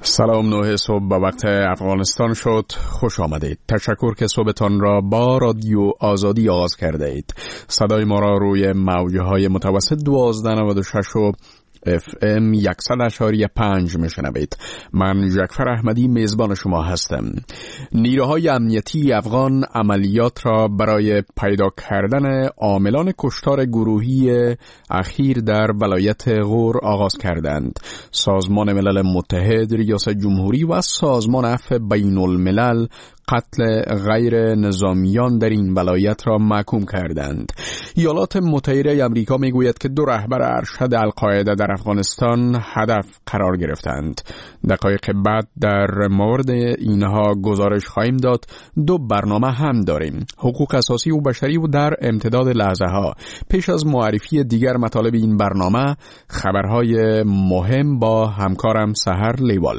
سلام، 9 صبح به وقت افغانستان شد. خوش آمدید. تشکر که صبحتان را با رادیو آزادی آغاز کرده اید. صدای ما را روی موجهای متوسط 1296 و FM 100.5 میشنوید. من جعفر احمدی میزبان شما هستم. نیروهای امنیتی افغان عملیات را برای پیدا کردن عاملان کشتار گروهی اخیر در ولایت غور آغاز کردند. سازمان ملل متحد، ریاست جمهوری و سازمان عفو بین الملل قتل غیر نظامیان در این ولایت را محکوم کردند. ایالات متحده آمریکا میگوید که 2 رهبر ارشد القاعده در افغانستان هدف قرار گرفتند. دقایق بعد در مورد اینها گزارش خواهیم داد. 2 برنامه هم داریم: حقوق اساسی و بشری و در امتداد لحظه ها. پیش از معرفی دیگر مطالب این برنامه، خبرهای مهم با همکارم سحر لیوال.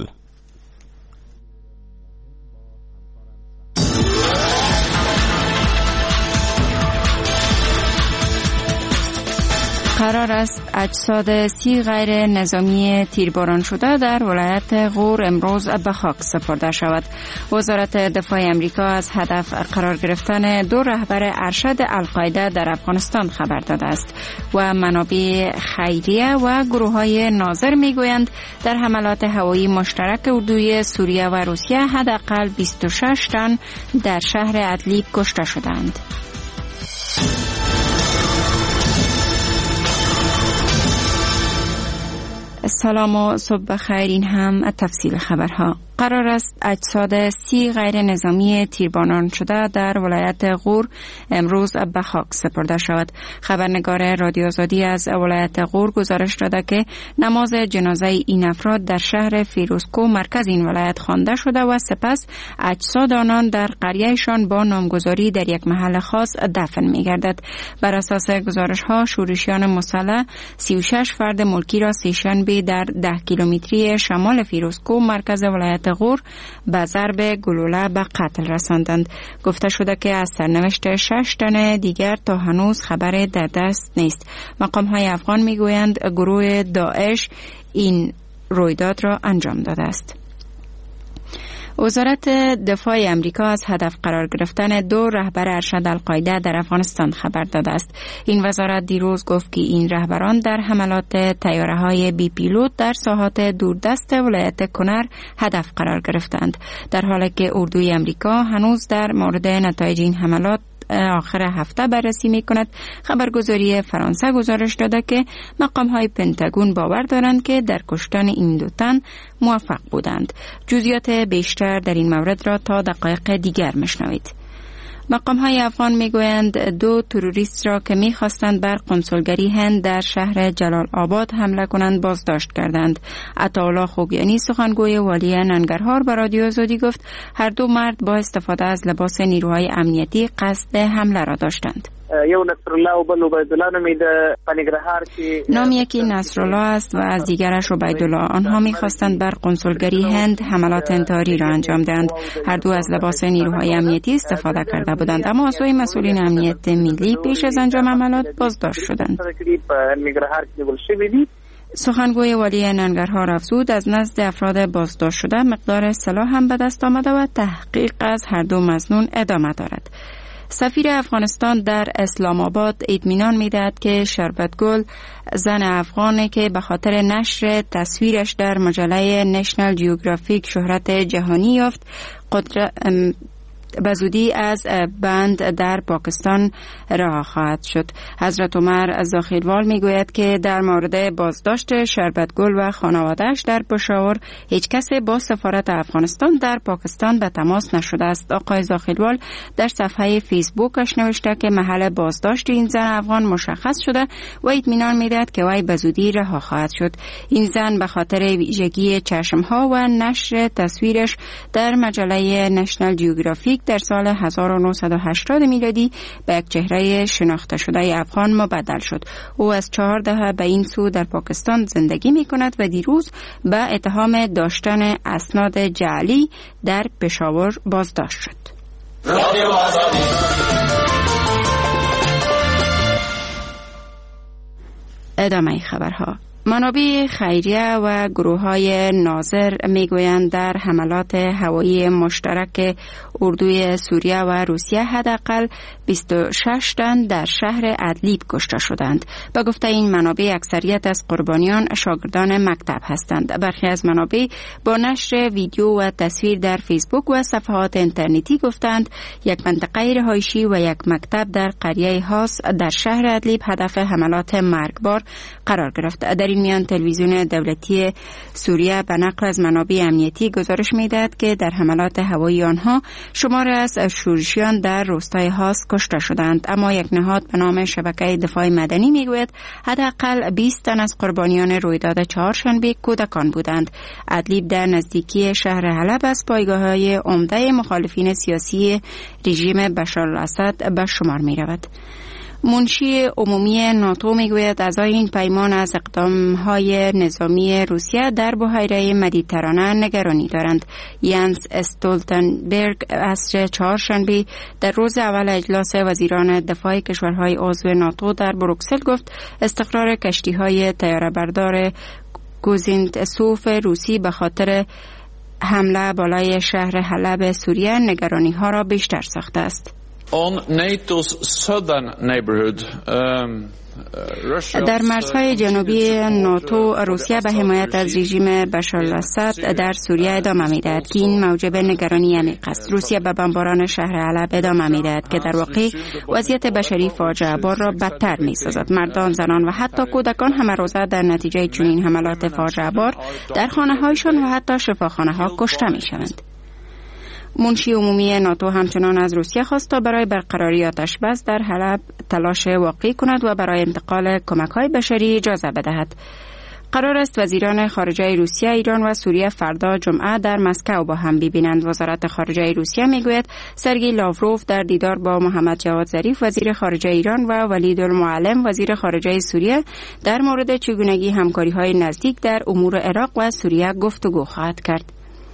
قرار است اجساد 30 غیر نظامی تیرباران شده در ولایت غور امروز به خاک سپرده شود. وزارت دفاع امریکا از هدف قرار گرفتن 2 رهبر ارشد القاعده در افغانستان خبر داده است و منابع خیریه و گروه‌های ناظر میگویند در حملات هوایی مشترک اردوی سوریه و روسیه حداقل 26 تن در شهر ادلیب کشته شدند. سلام و صبح بخیر. این هم تفصیل خبرها. قرار است اجساد 30 غیر نظامی تیرباران شده در ولایت غور امروز به خاک سپرده شود. خبرنگار رادیو آزادی از ولایت غور گزارش داده که نماز جنازه این افراد در شهر فیروزکوه مرکز این ولایت خوانده شده و سپس اجساد آنان در قریهشان با نامگذاری در یک محل خاص دفن می‌گردد. بر اساس گزارش‌ها شورشیان مسلح 36 فرد ملکی را سه‌شنبه در 10 کیلومتری شمال فیروزکوه مرکز ولایت غور به ضرب گلوله به قتل رساندند. گفته شده که از سرنوشت 6 تن دیگر تا هنوز خبر در دست نیست. مقام‌های افغان میگویند گروه داعش این رویداد را انجام داده است. وزارت دفاع امریکا از هدف قرار گرفتن 2 رهبر ارشد القاعده در افغانستان خبر داده است. این وزارت دیروز گفت که این رهبران در حملات طیاره‌های بی پیلوت در ساحات دوردست ولایت کنر هدف قرار گرفتند، در حالی که اردوی امریکا هنوز در مورد نتایج این حملات آخر هفته بررسی می کند. خبرگزاری فرانسه گزارش داده که مقام‌های پنتاگون باور دارند که در کشتن این 2 تن موفق بودند. جزئیات بیشتر در این مورد را تا دقایق دیگر میشنوید. مقام‌های افغان میگویند 2 تروریست را که می‌خواستند بر قنصلگری هند در شهر جلال آباد حمله کنند بازداشت کردند. عطاالله خوگیانی سخنگوی والی ننگرهار به رادیو آزادی گفت هر 2 مرد با استفاده از لباس نیروهای امنیتی قصد حمله را داشتند. یو نصرالله و بل عبیدالله نمیده پنیگرهار که نام یکی نصرالله است و از دیگرش عبیدالله. آنها می‌خواستند بر قنصلگری هند حملات انتحاری را انجام دهند. هر 2 از لباس نیروهای امنیتی استفاده کرده بودند، اما از سوی مسئولین امنیت ملی پیش از انجام عملیات بازداشت شدند. سخنگوی والی ننگرهار افزود از نزد افراد بازداشت شده مقدار سلاح هم به دست آمده و تحقیق از هر 2 مظنون ادامه دارد. سفیر افغانستان در اسلام آباد اطمینان می‌دهد که شربتگل، زن افغانی که به خاطر نشر تصویرش در مجله نشنل جیوگرافیک شهرت جهانی یافت، به زودی از بند در پاکستان رها خواهد شد. حضرت عمر زاخیلوال میگوید که در مورد بازداشت شربتگل و خانواده‌اش در پشاور هیچ کس با سفارت افغانستان در پاکستان به تماس نشده است. آقای زاخیلوال در صفحه فیسبوکش نوشته که محل بازداشت این زن افغان مشخص شده و اطمینان میدهد که وی به زودی رها خواهد شد. این زن به خاطر ویژگی چشمها و نشر تصویرش در مجله نشنل جیوگرافیک در سال 1980 میلادی به یک چهره شناخته شده افغان مبدل شد. او از 4 دهه به این سو در پاکستان زندگی می کند و دیروز به اتهام داشتن اسناد جعلی در پشاور بازداشت شد. ادامه خبرها. منابع خیریه و گروه‌های ناظر میگویند در حملات هوایی مشترک اردوی سوریه و روسیه حداقل 26 تن در شهر ادلیب کشته شدند. به گفته این منابع اکثریت از قربانیان شاگردان مکتب هستند. برخی از منابع با نشر ویدیو و تصویر در فیسبوک و صفحات اینترنتی گفتند یک منطقه رهایشی و یک مکتب در قریه هاس در شهر ادلیب هدف حملات مرگبار قرار گرفت. در این میان تلویزیون دولتی سوریه به نقل از منابع امنیتی گزارش می‌دهد که در حملات هوایی آنها شمار از شورشیان در روستای هاس کشته شدند، اما یک نهاد به نام شبکه دفاع مدنی میگوید حداقل 20 تن از قربانیان رویداد چهارشنبه کودکان بودند. ادلیب در نزدیکی شهر حلب از پایگاه‌های عمده مخالفین سیاسی رژیم بشار الاسد به شمار می‌رود. منشی عمومی ناتو میگوید اعضای این پیمان از اقدامهای نظامی روسیه در بحیره مدیترانه نگرانی دارند. ینس استولتنبرگ عصر چهارشنبه در روز اول اجلاس وزیران دفاع کشورهای عضو ناتو در بروکسل گفت استقرار کشتی‌های طیاره‌بردار کوزینتسوف روسی به خاطر حمله بالای شهر حلب سوریه نگرانی‌ها را بیشتر ساخته است. در مرزهای جنوبی ناتو روسیه به حمایت از رژیم بشار الاسد در سوریه ادامه می‌دهد که این موجب نگرانی عمیق است. روسیه به بمباران شهر حلب ادامه می‌دهد که در واقع وضعیت بشری فاجعه بار را بدتر می‌سازد. مردان، زنان و حتی کودکان همه روزه در نتیجه چنین حملات فاجعه بار در خانه‌هایشان و حتی شفاخانه‌ها کشته می‌شوند. منشی عمومی ناتو همچنان از روسیه خواست تا برای برقراری آتش بس در حلب تلاش واقعی کند و برای انتقال کمک‌های بشری اجازه بدهد. قرار است وزیران خارجه روسیه، ایران و سوریه فردا جمعه در مسکو با هم ببینند. وزارت خارجه روسیه میگوید سرگئی لاوروف در دیدار با محمد جواد ظریف وزیر خارجه ایران و ولیدالمعلم وزیر خارجه سوریه در مورد چگونگی همکاری‌های نزدیک در امور عراق و سوریه گفتگو خواهد کرد.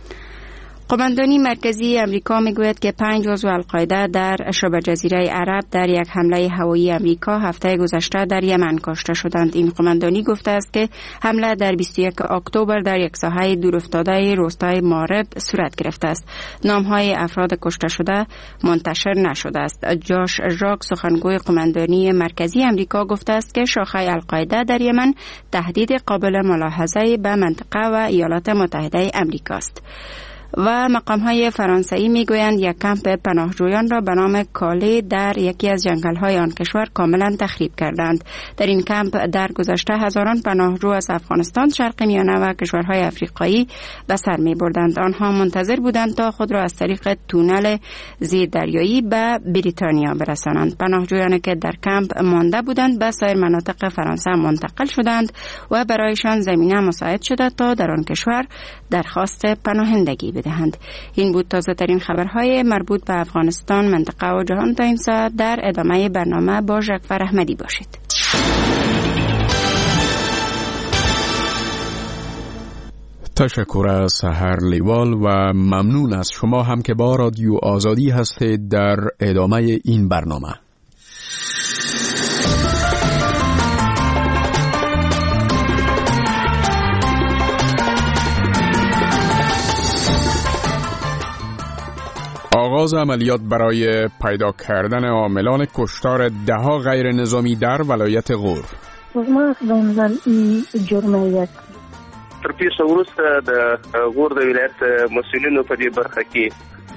قماندانی مرکزی امریکا میگوید که 5 عضو القاعده در شبه جزیره عرب در یک حمله هوایی امریکا هفته گذشته در یمن کشته شدند. این قماندانی گفته است که حمله در 21 اکتبر در یک ساحه دورافتاده روستای مارب صورت گرفته است. نام‌های افراد کشته شده منتشر نشده است. جاش ژاک سخنگوی قماندانی مرکزی امریکا گفته است که شاخه القاعده در یمن تهدید قابل ملاحظه به منطقه و ایالات متحده امریکا است. و مقام‌های فرانسوی میگویند یک کمپ پناهجویان را به نام کاله در یکی از جنگل‌های آن کشور کاملا تخریب کردند. در این کمپ در گذشته هزاران پناهجو از افغانستان، شرق میانه و کشورهای افریقایی به سر می‌بردند. آنها منتظر بودند تا خود را از طریق تونل زیردریایی به بریتانیا برسانند. پناهجویانی که در کمپ مانده بودند به سایر مناطق فرانسه منتقل شدند و برایشان زمینه مساعد شده تا در آن کشور درخواست پناهندگی بدهند. این بود تازه ترین خبرهای مربوط به افغانستان، منطقه و جهان تا این ساعت. در ادامه برنامه با ژکفر احمدی باشید. تشکر از سحر لیوال و ممنون از شما هم که با رادیو آزادی هستید در ادامه این برنامه. آغاز عملیات برای پیدا کردن عاملان کشتار دهها غیر نظامی در ولایت غور. ما دنبال این جرمایت تر پیسه وروسته د غور د ولایت مسئولینو په دې برخه کې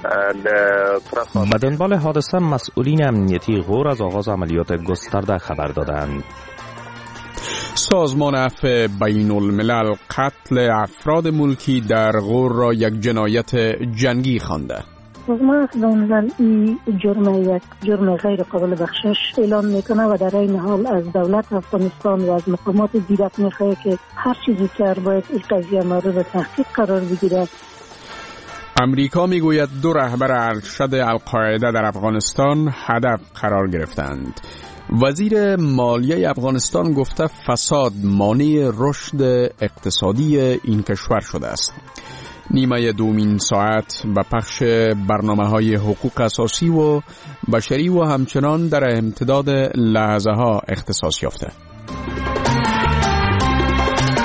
به دنبال حادثه مسئولین امنیتی غور از آغاز عملیات گسترده خبر دادند. سازمان عفو بین الملل قتل افراد ملکی در غور را یک جنایت جنگی خوانده. ما دنبال این جرمایت جرم غیر قابل بخشش اعلام میکنه و در این حال از دولت افغانستان و از مقامات دیدک میخواه که هر چیزی که باید این قضیه مورد تحقیق قرار بگیره. امریکا میگوید 2 رهبر ارشد القاعده در افغانستان هدف قرار گرفتند. وزیر مالیه افغانستان گفته فساد مانع رشد اقتصادی این کشور شده است. نیمه دومین ساعت به پخش برنامه‌های حقوق اساسی و بشری و همچنان در امتداد لحظه ها اختصاص یافته.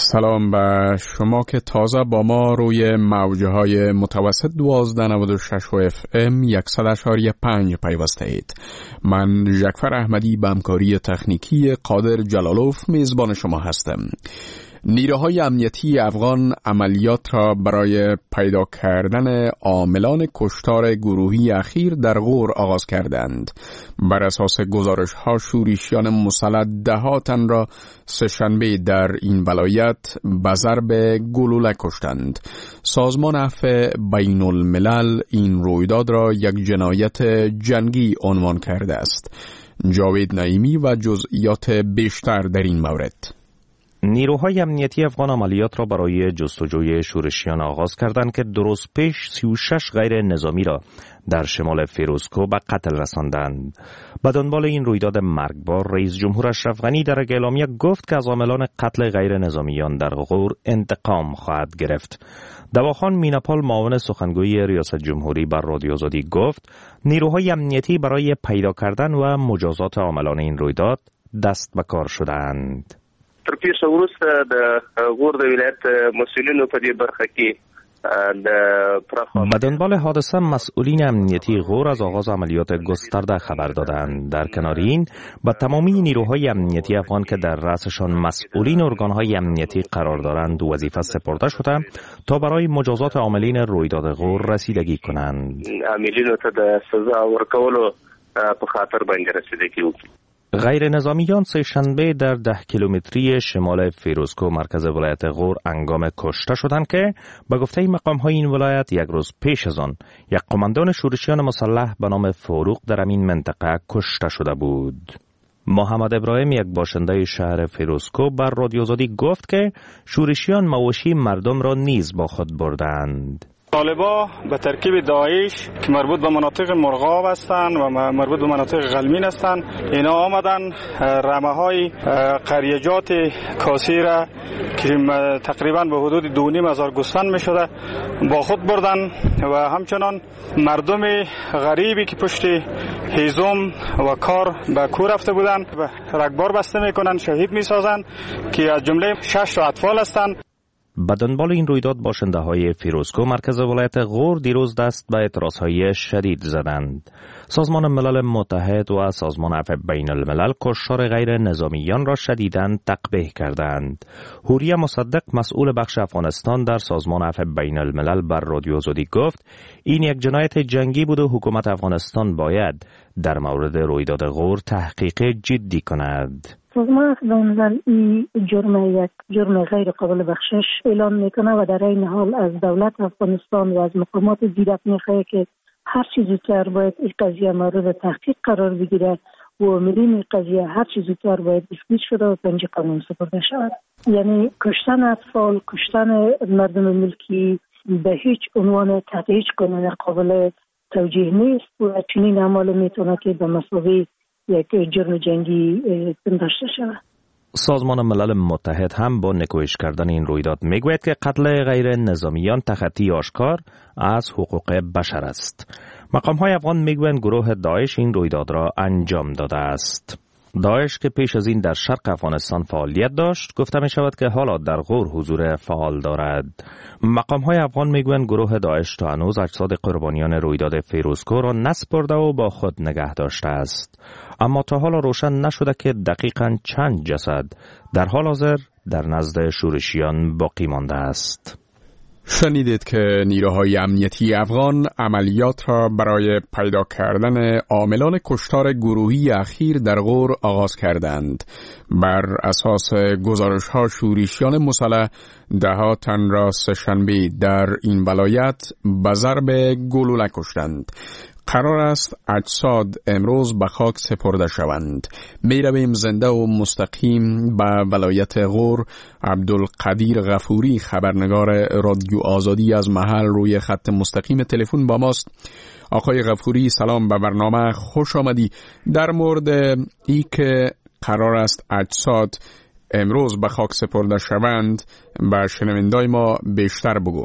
سلام به شما که تازه با ما روی موجهای متوسط 1296 و FM 100.5 پیوسته اید. من جعفر احمدی به همکاری تکنیکی قادر جلالوف میزبان شما هستم. نیروهای امنیتی افغان عملیات را برای پیدا کردن عاملان کشتار گروهی اخیر در غور آغاز کردند. بر اساس گزارش‌ها شورشیان مسلح 10 تن را سه‌شنبه در این ولایت به ضرب گلوله کشتند. سازمان عفو بین الملل این رویداد را یک جنایت جنگی عنوان کرده است. جاوید نعیمی و جزئیات بیشتر در این مورد. نیروهای امنیتی افغان عملیات را برای جستجوی شورشیان آغاز کردند که درست پیش 36 غیر نظامی را در شمال فیروزکوه به قتل رساندند. به دنبال این رویداد مرگبار رئیس جمهور اشرف غنی در اعلامیه گفت که از عاملان قتل غیر نظامیان در غور انتقام خواهد گرفت. دواخان میناپال معاون سخنگوی ریاست جمهوری بر رادیو آزادی گفت نیروهای امنیتی برای پیدا کردن و مجازات عاملان این رویداد دست به کار شدند. تر پیښه وروسته د غور د ولایت مسؤلینو په دې برخه کې به دنبال حادثه مسئولین امنیتی غور از آغاز عملیات گسترده خبر دادند. در کنار این به تمامی نیروهای امنیتی افغان که در رأسشان مسئولین ارگانهای امنیتی قرار دارند وظیفه سپرده شده تا برای مجازات عاملین رویداد غور رسیدگی کنند. عاملینو ته د سزا ورکولو په خاطر باندې رسیدگی وکړي. غیر نظامیان سه‌شنبه در 10 کیلومتری شمال فیروزکوه مرکز ولایت غور انگام کشته شدند که به گفته مقام‌های این ولایت یک روز پیش از آن یک قماندان شورشیان مسلح به نام فاروق در این منطقه کشته شده بود. محمد ابراهیم یک باشنده شهر فیروزکوه بر رادیو آزادی گفت که شورشیان مواشی مردم را نیز با خود بردند. طالبا به ترکیب داعش که مربوط به مناطق مرغاب هستند و مربوط به مناطق غلمین هستند، اینا آمدن رمه‌های قریجات کاسی را که تقریبا به حدود 2,500 گوسفند می‌شده با خود بردن و همچنان مردم غریبی که پشت هیزم و کار به کور رفته بودند و رگبار بسته می‌کنند، شهید می‌سازند که از جمله 6 اطفال هستند. به دنبال این رویداد باشنده های فیروزکوه مرکز ولایت غور دیروز دست به اعتراضهای شدید زدند. سازمان ملل متحد و سازمان عفو بین الملل کشتار غیر نظامیان را شدیداً تقبیح کردند. حوریه مصدق مسئول بخش افغانستان در سازمان عفو بین الملل بر رادیو آزادی گفت این یک جنایت جنگی بود و حکومت افغانستان باید در مورد رویداد غور تحقیق جدی کند. سازمان عفو بین الملل این جرم غیر قابل بخشش اعلام میکنه و در این حال از دولت افغانستان و از مقامات زیرک میخواهد که هر چیز زودتر باید این قضیه مورد تحقیق قرار بگیره و عاملین این قضیه هر چیز زودتر باید اثبات شده و پنج قانون سپرده شود. یعنی کشتن اطفال، کشتن مردم ملکی به هیچ عنوان تحت هیچ قانون قابل توجیه نیست و چنین اعمال میتونه که به مثابه یک جرم جنگی داشته شود. سازمان ملل متحد هم با نکوهش کردن این رویداد میگوید که قتل غیر نظامیان تخطی آشکار از حقوق بشر است. مقام‌های افغان میگویند گروه داعش این رویداد را انجام داده است. داعش که پیش از این در شرق افغانستان فعالیت داشت گفته می شود که حالا در غور حضور فعال دارد. مقام‌های افغان میگویند گروه داعش تا هنوز اجساد قربانیان رویداد فیروزکوه را نسپرده و با خود نگه داشته است. اما تا حالا روشن نشده که دقیقاً چند جسد در حال حاضر در نزد شورشیان باقی مانده است. شنیدید که نیروهای امنیتی افغان عملیات را برای پیدا کردن عاملان کشتار گروهی اخیر در غور آغاز کردند. بر اساس گزارش‌ها شورشیان مسلح 10 تن را سه‌شنبه در این ولایت به ضرب گلوله کشتند. قرار است اجساد امروز به خاک سپرده شوند. می رویم زنده و مستقیم به ولایت غور. عبدالقدیر غفوری خبرنگار رادیو آزادی از محل روی خط مستقیم تلفن با ماست. آقای غفوری سلام به برنامه، خوش آمدی. در مورد ای که قرار است اجساد امروز به خاک سپرده شوند به شنوندای ما بیشتر بگو.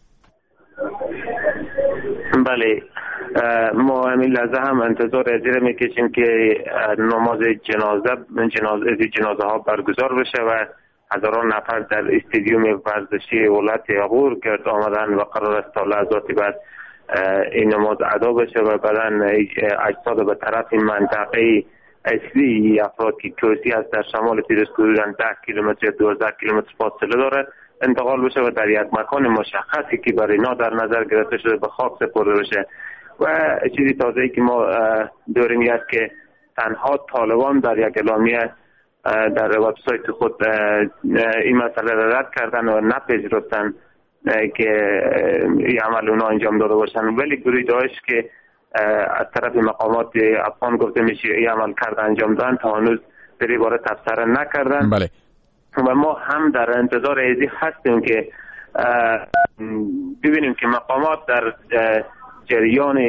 بله، ما همین لحظه هم انتظار ازیر میکشیم که نماز جنازه ها برگزار بشه و هزاران نفر در استادیوم ورزشی ولایت غور گرد آمدن و قرار است تا لحظات بعد این نماز ادا بشه و بعداً اجساد به طرف منطقه اصلی افراد که کوسی هست در شمال پیروزکوه 10 کیلومتر یا 12 کیلومتر فاصله داره انتقال بشه و در یک مکان مشخصی که برای اینا در نظر گرفته شده به خاک سپرده بشه. و چیزی تازه‌ای که ما داریم این است که تنها طالبان در یک اعلامیه در وبسایت خود این مسئله را رد کردن و نپذیرفتن که این عمل اونا انجام داده باشن، ولی گروه داعش که از طرف مقامات افغان گفته میشه این عمل کرده انجام دادن تا هنوز در این باره تبصره نکردن. بله. و ما هم در انتظار ایزی هستیم که ببینیم که مقامات در جریان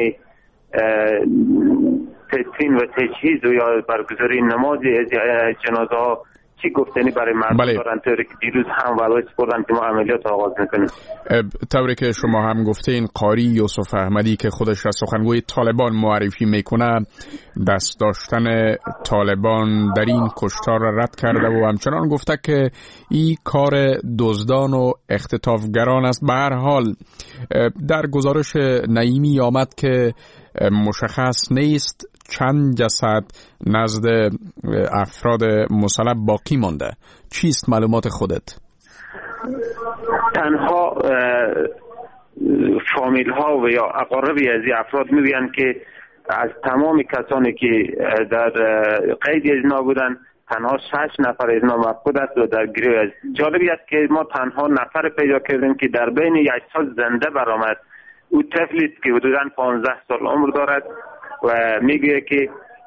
تدفین و تجهیز و یا برگزاری نماز جنازه ها چی گفتنی برای مردم دارن، طوری که دیروز هم ولایت سپردن که ما عملیات آغاز میکنیم. طوری که شما هم گفتین قاری یوسف احمدی که خودش را سخنگوی طالبان معرفی میکنه دست داشتن طالبان در این کشتار را رد کرده و همچنان گفته که این کار دزدان و اختطافگران است. به هر حال در گزارش نعیمی آمد که مشخص نیست چند جسد نزد افراد مصلب باقی مانده. چیست معلومات خودت؟ تنها فامیل ها و یا اقاربی از این افراد میگویند که از تمام کسانی که در قید اجنا بودن تنها 6 نفر اجنا مفقود است و در گروه است. جالبی است که ما تنها نفر پیدا کردیم که در بین 8 سال زنده برآمد. او طفلی است که حدوداً 15 سال عمر دارد و میگه که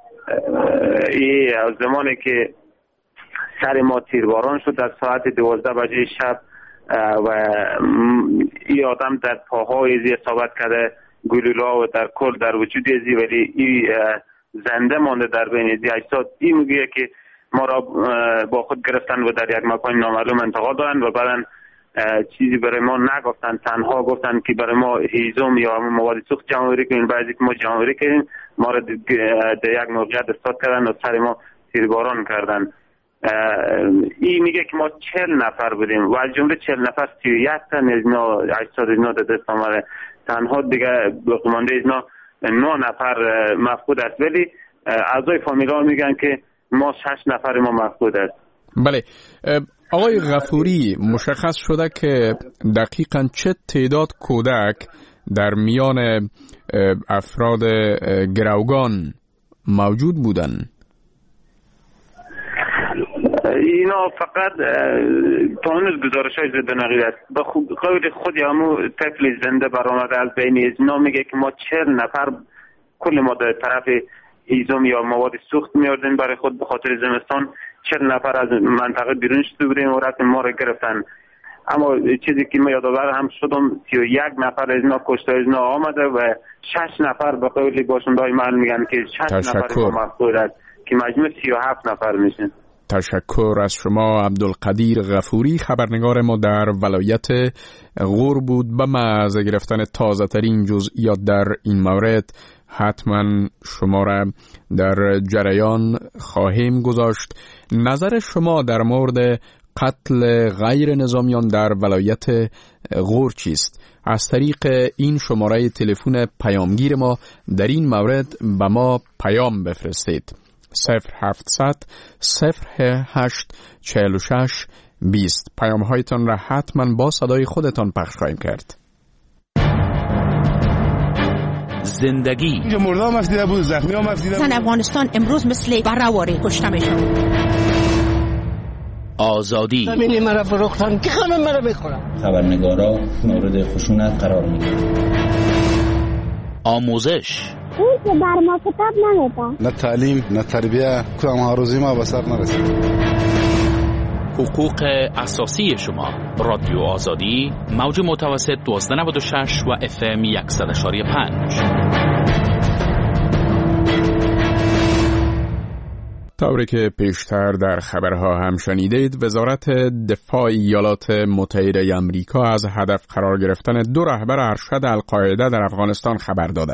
از زمانی که سر ما تیرباران شد در ساعت 12 بجه شب و این آدم در پاهای ازی اصابت کرده گلوله و در کل در وجود ازی، ولی این زنده مانده در بین ازی اجساد. این میگه که ما را با خود گرفتن و در یک مکان نامعلوم انتقال دادن و بعدن چیزی برای ما نگفتن، تنها گفتن که برای ما هیزم یا مواد سوخت جمع‌آوری کنیم. بعضی که ما جمع‌آوری کردیم ما را در یک موقعیت استاد کردن و سر ما تیرباران کردن. این میگه که ما 40 نفر بودیم و از جمله 40 نفر 31 تن از اینا اجساد اینا در دست آمده. تنها دیگه باقیمانده اینا 9 نفر مفقود است، ولی اعضای فامیل ها میگن که ما 6 نفر ما مفقود است. بله. آقای غفوری، مشخص شده که دقیقاً چه تعداد کودک در میان افراد گروگان موجود بودند؟ اینا فقط تا هنوز گزارش های ضد و نقیض است. به قول خود همو طفل زنده برآمده از بین اینا میگه که ما 40 نفر کل ما در طرف هیزم یا مواد سوخت میاردیم برای خود به خاطر زمستان. 40 نفر از منطقه بیرون شده بودیم و رفتن ما را گرفتن. اما چیزی که ما یادآور هم شدم 31 نفر از اینا کشته از اینا آمده و 6 نفر به قول باشنده‌های محل میگن که 6 نفر ما مفقود است که مجموع 37 نفر میشن. تشکر از شما. عبدالقدیر غفوری خبرنگار ما در ولایت غور بود. به محض گرفتن تازه ترین جزئیات در این مورد حتما شما را در جریان خواهیم گذاشت. نظر شما در مورد قتل غیر نظامیان در ولایت غور چیست؟ از طریق این شماره تلفن پیامگیر ما در این مورد به ما پیام بفرستید. 0700 08 46 20. پیام هایتان را حتما با صدای خودتان پخش خواهیم کرد. زندگی اینجا مرده هم افدیده بود، زخمی هم افدیده بود. زن افغانستان امروز مثل برهواری کشته میشن. آزادی زمینی مرا فروختن که خانم مرا بخورم. خبرنگارا مورد خشونت قرار میگیرن. آموزش اون که بر ما کتاب نمیده. نه تعلیم نه تربیه، کدام ها روزی ما به سر نرسید. حقوق اساسی شما. رادیو آزادی، موج متوسط 1296 و FM 100.5. طوری که پیشتر در خبرها هم شنیدید، وزارت دفاع ایالات متحده آمریکا از هدف قرار گرفتن 2 رهبر ارشد القاعده در افغانستان خبر داده است.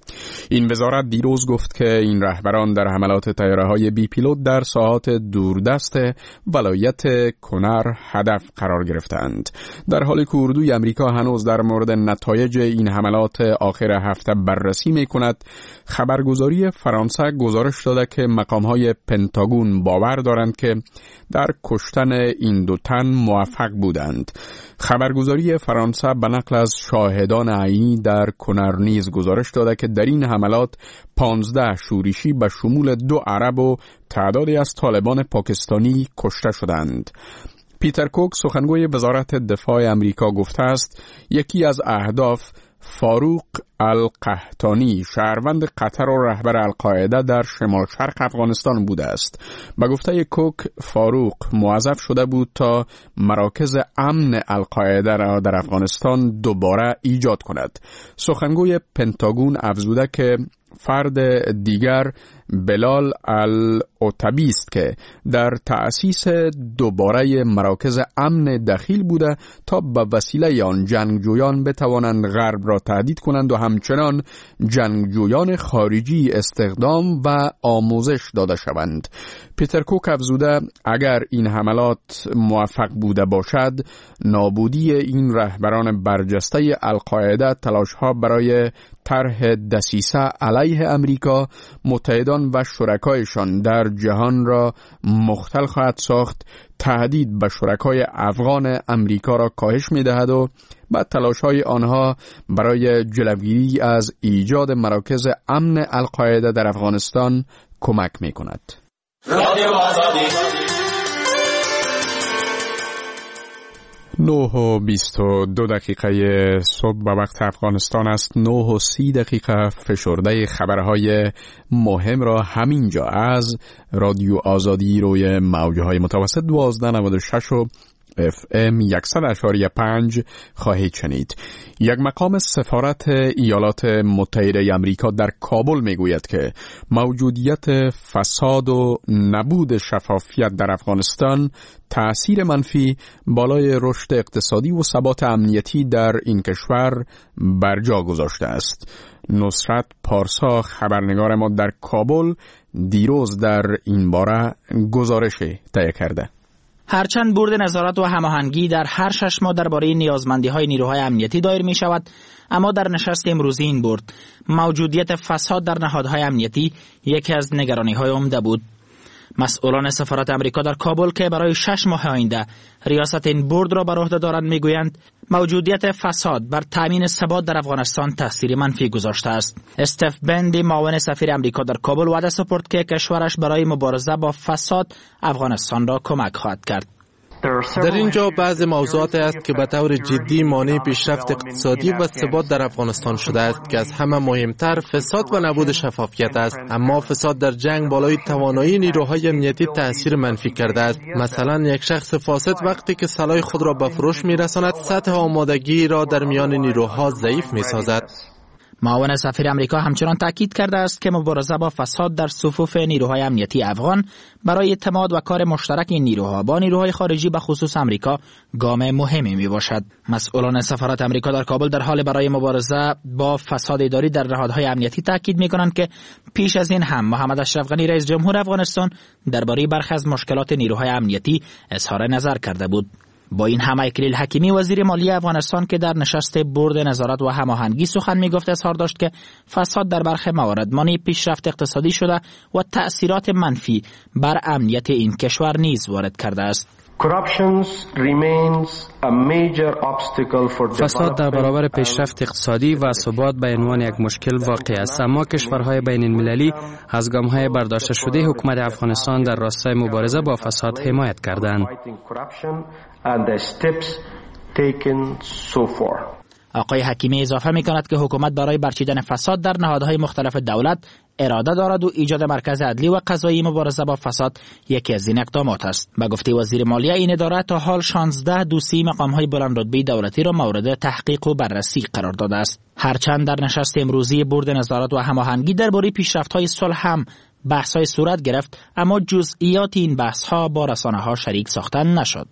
این وزارت دیروز گفت که این رهبران در حملات طیاره‌های بی پیلوت در ساحات دوردست ولایت کنر هدف قرار گرفتند. در حالی که اردوی امریکا هنوز در مورد نتایج این حملات آخر هفته بررسی می‌کند، خبرگزاری فرانسه گزارش داده که مقام‌های پنتاگون باور دارند که در کشتن این دو تن موفق بودند. خبرگزاری فرانسه به نقل از شاهدان عینی در کنر نیز گزارش داده که در این حملات 15 شورشی به شمول 2 عرب و تعدادی از طالبان پاکستانی کشته شدند. پیتر کوک سخنگوی وزارت دفاع امریکا گفته است یکی از اهداف فاروق القحطانی شهروند قطر و رهبر القاعده در شمال شرق افغانستان بوده است. به گفته کوک فاروق موظف شده بود تا مراکز امن القاعده را در افغانستان دوباره ایجاد کند. سخنگوی پنتاگون افزوده که فرد دیگر بلال العتبی است که در تأسیس دوباره مراکز امن دخیل بوده تا به وسیله آن جنگجویان بتوانند غرب را تهدید کنند و همچنان جنگجویان خارجی استخدام و آموزش داده شوند. پیتر کوک افزوده اگر این حملات موفق بوده باشد، نابودی این رهبران برجسته القاعده تلاش‌ها برای طرح دسیسه علیه امریکا، متحدان و شرکایشان در جهان را مختل خواهد ساخت، تهدید به شرکای افغان امریکا را کاهش می‌دهد و با تلاش‌های آنها برای جلوگیری از ایجاد مراکز امن القاعده در افغانستان کمک می‌کند. رادیو آزادی 9:22 صبح به وقت افغانستان است. 9:30 فشرده خبرهای مهم را همینجا از رادیو آزادی روی موجهای متوسط 1296 و FM 100.5 خواهید شنید. یک مقام سفارت ایالات متحده آمریکا در کابل میگوید که موجودیت فساد و نبود شفافیت در افغانستان تأثیر منفی بالای رشد اقتصادی و ثبات امنیتی در این کشور بر جا گذاشته است. نصرت پارسا خبرنگار ما در کابل دیروز در این باره گزارش تهیه کرده. هرچند بورد نظارت و هماهنگی در هر 6 ماه درباره نیازمندی‌های نیروهای امنیتی دایر می‌شود، اما در نشست امروزی این بورد موجودیت فساد در نهادهای امنیتی یکی از نگرانی‌های عمده بود. مسئولان سفارت امریکا در کابل که برای 6 ماه آینده ریاست این بورد را بر عهده دارند میگویند موجودیت فساد بر تامین ثبات در افغانستان تاثیر منفی گذاشته است. استف بندی معاون سفیر امریکا در کابل وعده سپرد که کشورش برای مبارزه با فساد افغانستان را کمک خواهد کرد. در اینجا بعض موضوعات است که به طور جدی مانع پیشرفت اقتصادی و ثبات در افغانستان شده است که از همه مهمتر فساد و نبود شفافیت است. اما فساد در جنگ بالای توانایی نیروهای امنیتی تأثیر منفی کرده است. مثلا یک شخص فاسد وقتی که سلاح خود را به فروش می‌رساند، سطح آمادگی را در میان نیروها ضعیف می‌سازد. معاون سفیر امریکا همچنان تاکید کرده است که مبارزه با فساد در صفوف نیروهای امنیتی افغان برای اعتماد و کار مشترک این نیروها با نیروهای خارجی به خصوص امریکا گام مهمی می باشد. مسئولان سفارت امریکا در کابل در حال برای مبارزه با فساد اداری در نهادهای امنیتی تاکید می کنند که پیش از این هم محمد اشرف غنی رئیس جمهور افغانستان درباره برخی از مشکلات نیروهای امنیتی اظهار نظر کرده بود. با این همه اکلیل حکیمی وزیر مالی افغانستان که در نشست بورد نظارت و هماهنگی سخن میگفت اظهار داشت که فساد در برخی موارد مانع پیشرفت اقتصادی شده و تأثیرات منفی بر امنیت این کشور نیز وارد کرده است. فساد در برابر پیشرفت اقتصادی و ثبات به عنوان یک مشکل واقع است، اما کشورهای بین المللی از گام‌های برداشته شده حکومت افغانستان در راستای مبارزه با فساد حمایت کردند. آقای حکیمی اضافه می‌کند که حکومت برای برچیدن فساد در نهادهای مختلف دولت اراده دارد و ایجاد مرکز عدلی و قضایی مبارزه با فساد یکی از این اقدامات است. به گفته وزیر مالیه این اداره تا حال 16 دوسیه مقام‌های بلند رتبه دولتی را مورد تحقیق و بررسی قرار داده است. هرچند در نشست امروزی بورد نظارت و هماهنگی درباره پیشرفت‌های صلح هم بحث‌های صورت گرفت، اما جزئیات این بحث‌ها با رسانه‌ها شریک ساخته نشد.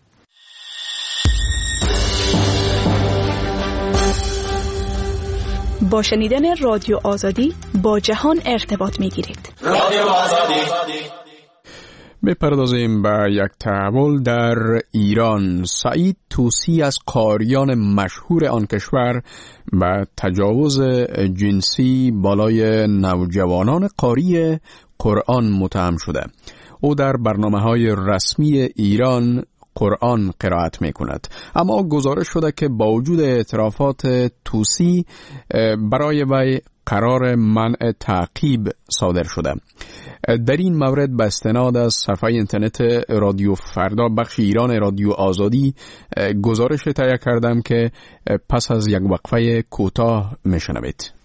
با شنیدن رادیو آزادی با جهان ارتباط می‌گیرید. رادیو آزادی. بپردازیم به یک تحول در ایران. سعید طوسی از قاریان مشهور آن کشور به تجاوز جنسی بالای نوجوانان قاری قرآن متهم شده. او در برنامه‌های رسمی ایران قرآن قرائت می کند، اما گزارش شده که با وجود اعترافات طوسی برای وی قرار منع تعقیب صادر شده. در این مورد به استناد از صفحه اینترنت رادیو فردا بخش ایران رادیو آزادی گزارش تهیه کردم که پس از یک وقفه کوتاه میشنوید.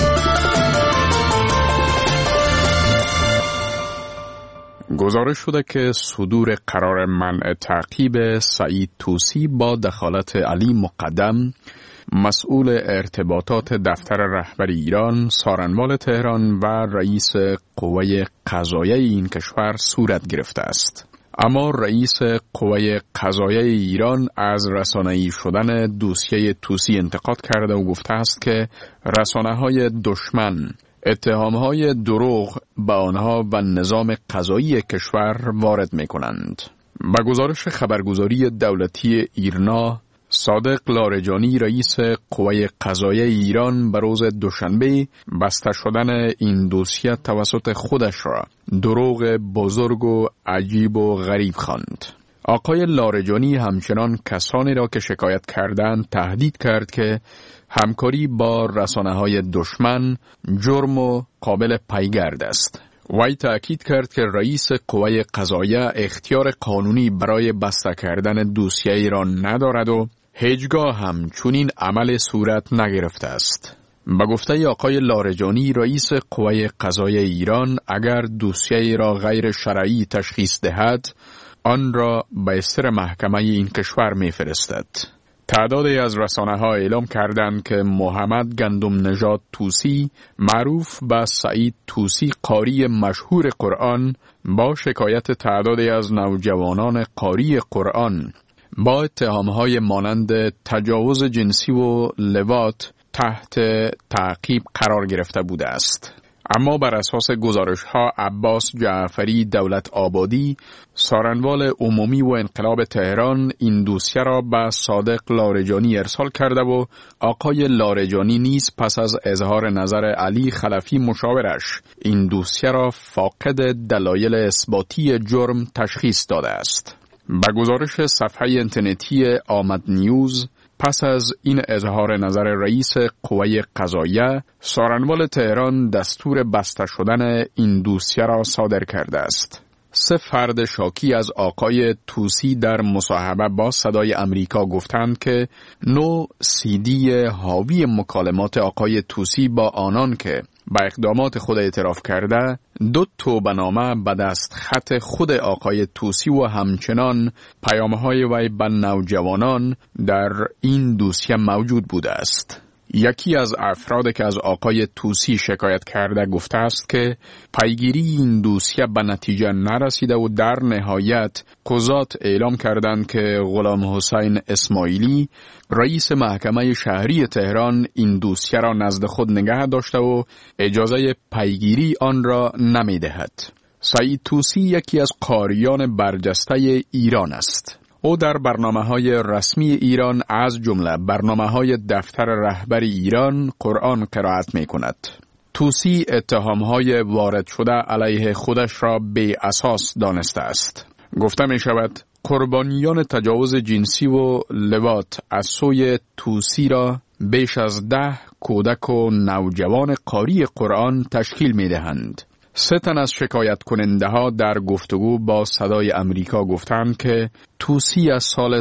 گزارش شده که صدور قرار منع تعقیب سعید طوسی با دخالت علی مقدم، مسئول ارتباطات دفتر رهبری ایران، سارنوال تهران و رئیس قوه قضاییه این کشور صورت گرفته است. اما رئیس قوه قضاییه ایران از رسانه‌ای شدن دوسیه طوسی انتقاد کرده و گفته است که رسانه‌های دشمن اتهامهای دروغ به آنها و نظام قضایی کشور وارد می کنند. با گزارش خبرگزاری دولتی ایرنا، صادق لارجانی رئیس قوه قضاییه ایران به روز دوشنبه بسته شدن این دوسیه توسط خودش را دروغ بزرگ و عجیب و غریب خواند. آقای لارجانی همچنان کسانی را که شکایت کردند تهدید کرد که همکاری با رسانه‌های دشمن جرم و قابل پیگرد است. وی تأکید کرد که رئیس قوه قضاییه اختیار قانونی برای بسته کردن دوسیه ایران ندارد و هیچگاه هم چنین عمل صورت نگرفته است. به گفته آقای لارجانی رئیس قوه قضاییه ایران اگر دوسیه را غیر شرعی تشخیص دهد آن را به استر محکمه این کشور می‌فرستد. تعدادی از رسانه‌ها اعلام کردند که محمد گندم نژاد طوسی معروف به سعید طوسی قاری مشهور قرآن با شکایت تعدادی از نوجوانان قاری قرآن با اتهام‌های مانند تجاوز جنسی و لواط تحت تعقیب قرار گرفته بوده است. اما بر اساس گزارش‌ها عباس جعفری دولت آبادی، سارنوال عمومی و انقلاب تهران این دوسیه را به صادق لارجانی ارسال کرده و آقای لارجانی نیز پس از اظهار نظر علی خلفی مشاورش این دوسیه را فاقد دلایل اثباتی جرم تشخیص داده است. به گزارش صفحه اینترنتی آمد نیوز، پس از این اظهار نظر رئیس قوه قضاییه، سارنوال تهران دستور بسته شدن این دوسیه را صادر کرده است. 3 فرد شاکی از آقای طوسی در مصاحبه با صدای امریکا گفتند که نوع CD حاوی مکالمات آقای طوسی با آنان که به اقدامات خود اعتراف کرده 2 توبه‌نامه به دست خط خود آقای طوسی و همچنان پیام‌های وی به نوجوانان در این دوسیه موجود بوده است. یکی از افراد که از آقای طوسی شکایت کرده گفته است که پیگیری این دوسیه به نتیجه نرسیده و در نهایت قضات اعلام کردند که غلام حسین اسماعیلی رئیس محکمه شهری تهران این دوسیه را نزد خود نگه داشته و اجازه پیگیری آن را نمی دهد. سعید طوسی یکی از قاریان برجسته ایران است. او در برنامه‌های رسمی ایران از جمله برنامه‌های دفتر رهبری ایران قرآن قرائت می‌کند. طوسی اتهام‌های وارد شده علیه خودش را بی اساس دانسته است. گفته می‌شود قربانیان تجاوز جنسی و لواط از سوی طوسی را بیش از 10 کودک و نوجوان قاری قرآن تشکیل می‌دهند. 3 تن از شکایت کننده ها در گفتگو با صدای امریکا گفتند که طوسی از سال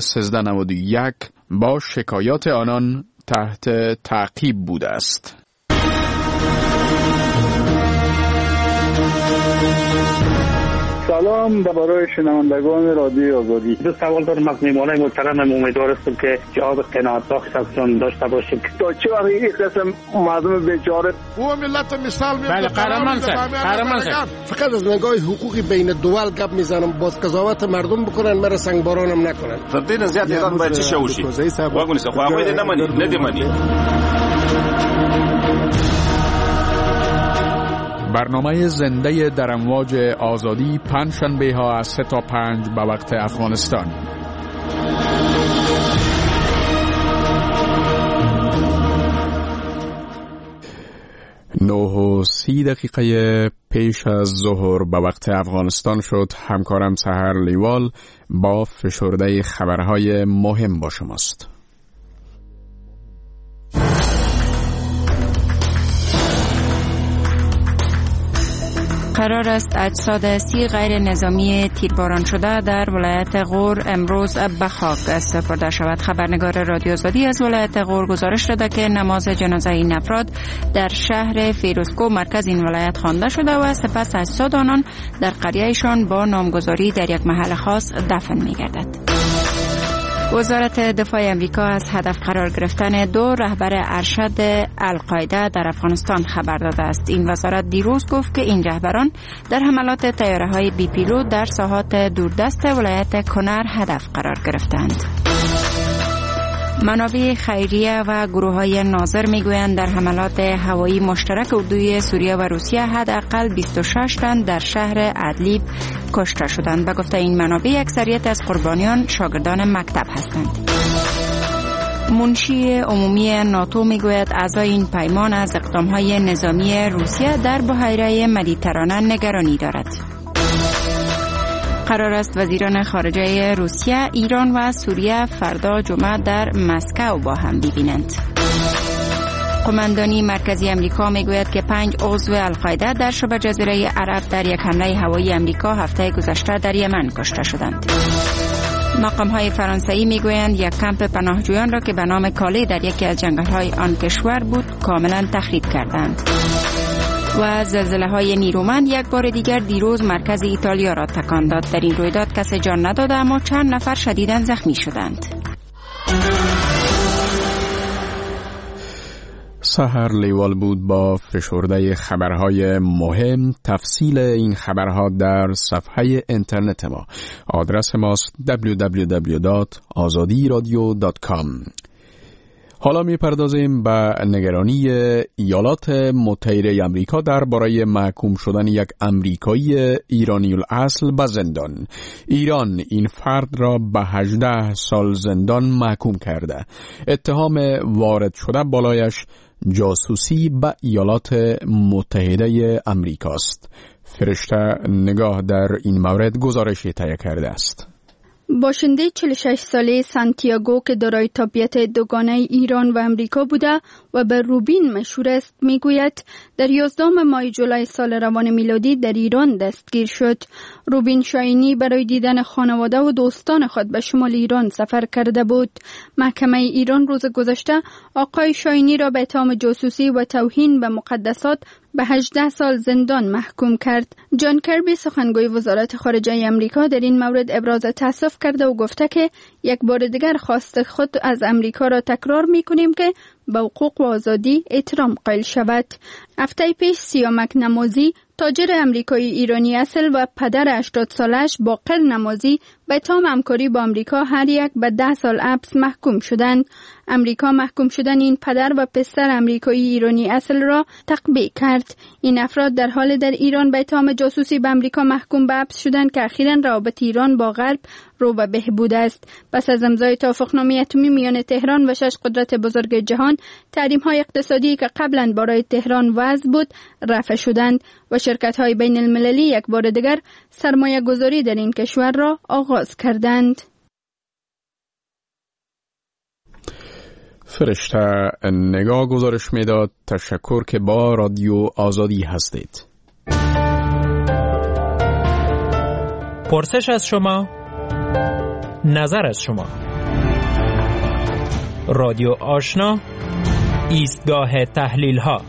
1391 با شکایات آنان تحت تعقیب بوده است. سلام برای شنوندگان رادیو آزادی. 2 سوال دارم از میهمانای محترم. امیدوارم که جواب قناعت بخش ازشون داشته باشیم. تا چه وقت این قسم مردم بیچاره و ملت مثال میاد. بله قهرمان سر فقط از نگاه حقوقی بین دول گپ میزنم، باز قضاوت مردم بکنن، مرا سنگبارانم نکنن. تدین زیاد ایران باید چی شوشی؟ واگونی خو هغه دې نه مني برنامه زنده در امواج آزادی پنجشنبه ها از 3 تا 5 به وقت افغانستان. نه و 30 دقیقه پیش از ظهر به وقت افغانستان شد. همکارم سحر لیوال با فشرده خبرهای مهم با شماست. قرار است اجساد 30 غیر نظامی تیرباران شده در ولایت غور امروز به خاک سپرده شود. خبرنگار رادیو آزادی از ولایت غور گزارش داده که نماز جنازه این افراد در شهر فیروزکو مرکز این ولایت خوانده شده و سپس اجساد آنان در قریهشان با نامگذاری در یک محل خاص دفن می گردد. وزارت دفاع امریکا از هدف قرار گرفتن 2 رهبر ارشد القاعده در افغانستان خبر داده است. این وزارت دیروز گفت که این رهبران در حملات طیاره‌های بی پیلوت در ساحات دوردست ولایت کنر هدف قرار گرفتند. منابع خیریه و گروه‌های ناظر میگویند در حملات هوایی مشترک اردوی سوریه و روسیه حداقل 26 تن در شهر ادلیب کشته شدند. به گفته این منابع اکثریت از قربانیان شاگردان مکتب هستند. منشی عمومی ناتو میگوید اعضای این پیمان از اقدام‌های نظامی روسیه در بحیره مدیترانه نگرانی دارد. قرار است وزیران خارجه روسیه، ایران و سوریه فردا جمعه در مسکو با هم ببینند. قماندانی مرکزی امریکا میگوید که 5 عضو القاعده در شبه جزیره عرب در یک حمله هوایی امریکا هفته گذشته در یمن کشته شدند. مقام‌های فرانسوی میگویند یک کمپ پناهجویان را که به نام کاله در یکی از جنگل‌های آن کشور بود کاملا تخریب کردند. و زلزله‌های نیرومند یک بار دیگر دیروز مرکز ایتالیا را تکان داد. در این رویداد کسی جان نداد اما چند نفر شدیداً زخمی شدند. سحر لیوال بود با فشرده خبرهای مهم. تفصیل این خبرها در صفحه اینترنت ما. آدرس ماست www.azadiradio.com. حالا میپردازیم به نگرانی ایالات متحده آمریکا درباره محکوم شدن یک آمریکایی ایرانی الاصل به زندان. ایران این فرد را به 18 سال زندان محکوم کرده. اتهام وارد شده بالایش جاسوسی به ایالات متحده آمریکاست. فرشته نگاه در این مورد گزارشی تهیه کرده است. باشنده 46 ساله سانتیاگو که دارای تابعیت دوگانه ایران و امریکا بوده و به روبین مشهور است میگوید در 11 ماه جولای سال روان میلادی در ایران دستگیر شد. روبین شاینی برای دیدن خانواده و دوستان خود به شمال ایران سفر کرده بود. محکمه ایران روز گذشته آقای شاینی را به اتهام جاسوسی و توهین به مقدسات به 18 سال زندان محکوم کرد. جان کربی سخنگوی وزارت خارجه امریکا در این مورد ابراز تأسف کرده و گفته که یک بار دیگر خواست خود از امریکا را تکرار می‌کنیم که به حقوق و آزادی احترام قائل شود. هفته پیش سیامک نمازی تاجر امریکایی ایرانی اصل و پدر 80 سالش باقر نمازی به اتهام همکاری با امریکا هر یک به 10 سال حبس محکوم شدند. امریکا محکوم شدن این پدر و پسر امریکایی ایرانی اصل را تقبیح کرد. این افراد در حال در ایران به اتهام جاسوسی به امریکا محکوم به حبس شدند که اخیراً روابط ایران با غرب رو به بهبود است. پس از امضای توافقنامه اتمی میان تهران و 6 قدرت بزرگ جهان، تحریم‌های اقتصادی که قبلاً برای تهران وضع بود رفع شدند و شرکت‌های بین المللی یک بار دیگر سرمایه گذاری در این کشور را آغاز کردند. فرشته نگاه گزارش میداد. تشکر که با رادیو آزادی هستید. پرسش از شما، نظر از شما. رادیو آشنا، ایستگاه تحلیل ها.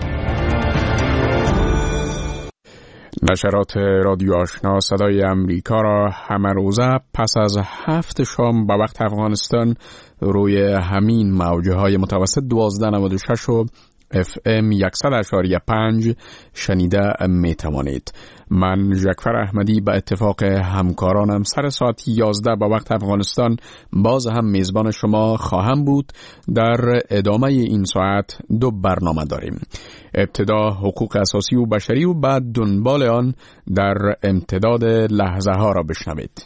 نشرات رادیو آشنا صدای امریکا را همه روزه پس از 7 شام به وقت افغانستان روی همین موجه های متوسط 1296 و FM 100.5 شنیده می توانید. من جعفر احمدی به اتفاق همکارانم سر ساعت 11 به وقت افغانستان باز هم میزبان شما خواهم بود. در ادامه این ساعت 2 برنامه داریم. ابتدا حقوق اساسی و بشری و بعد دنبال آن در امتداد لحظه ها را بشنوید.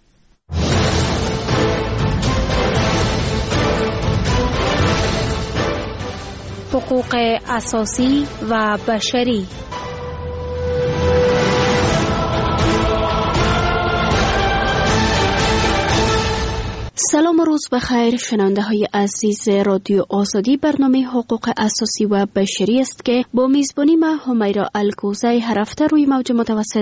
حقوق اساسی و بشری. سلام و روز بخیر شنونده های عزیز رادیو آزادی. برنامه حقوق اساسی و بشری است که با میزبانی من همیرا الکوزی هر هفته روی موج متوسط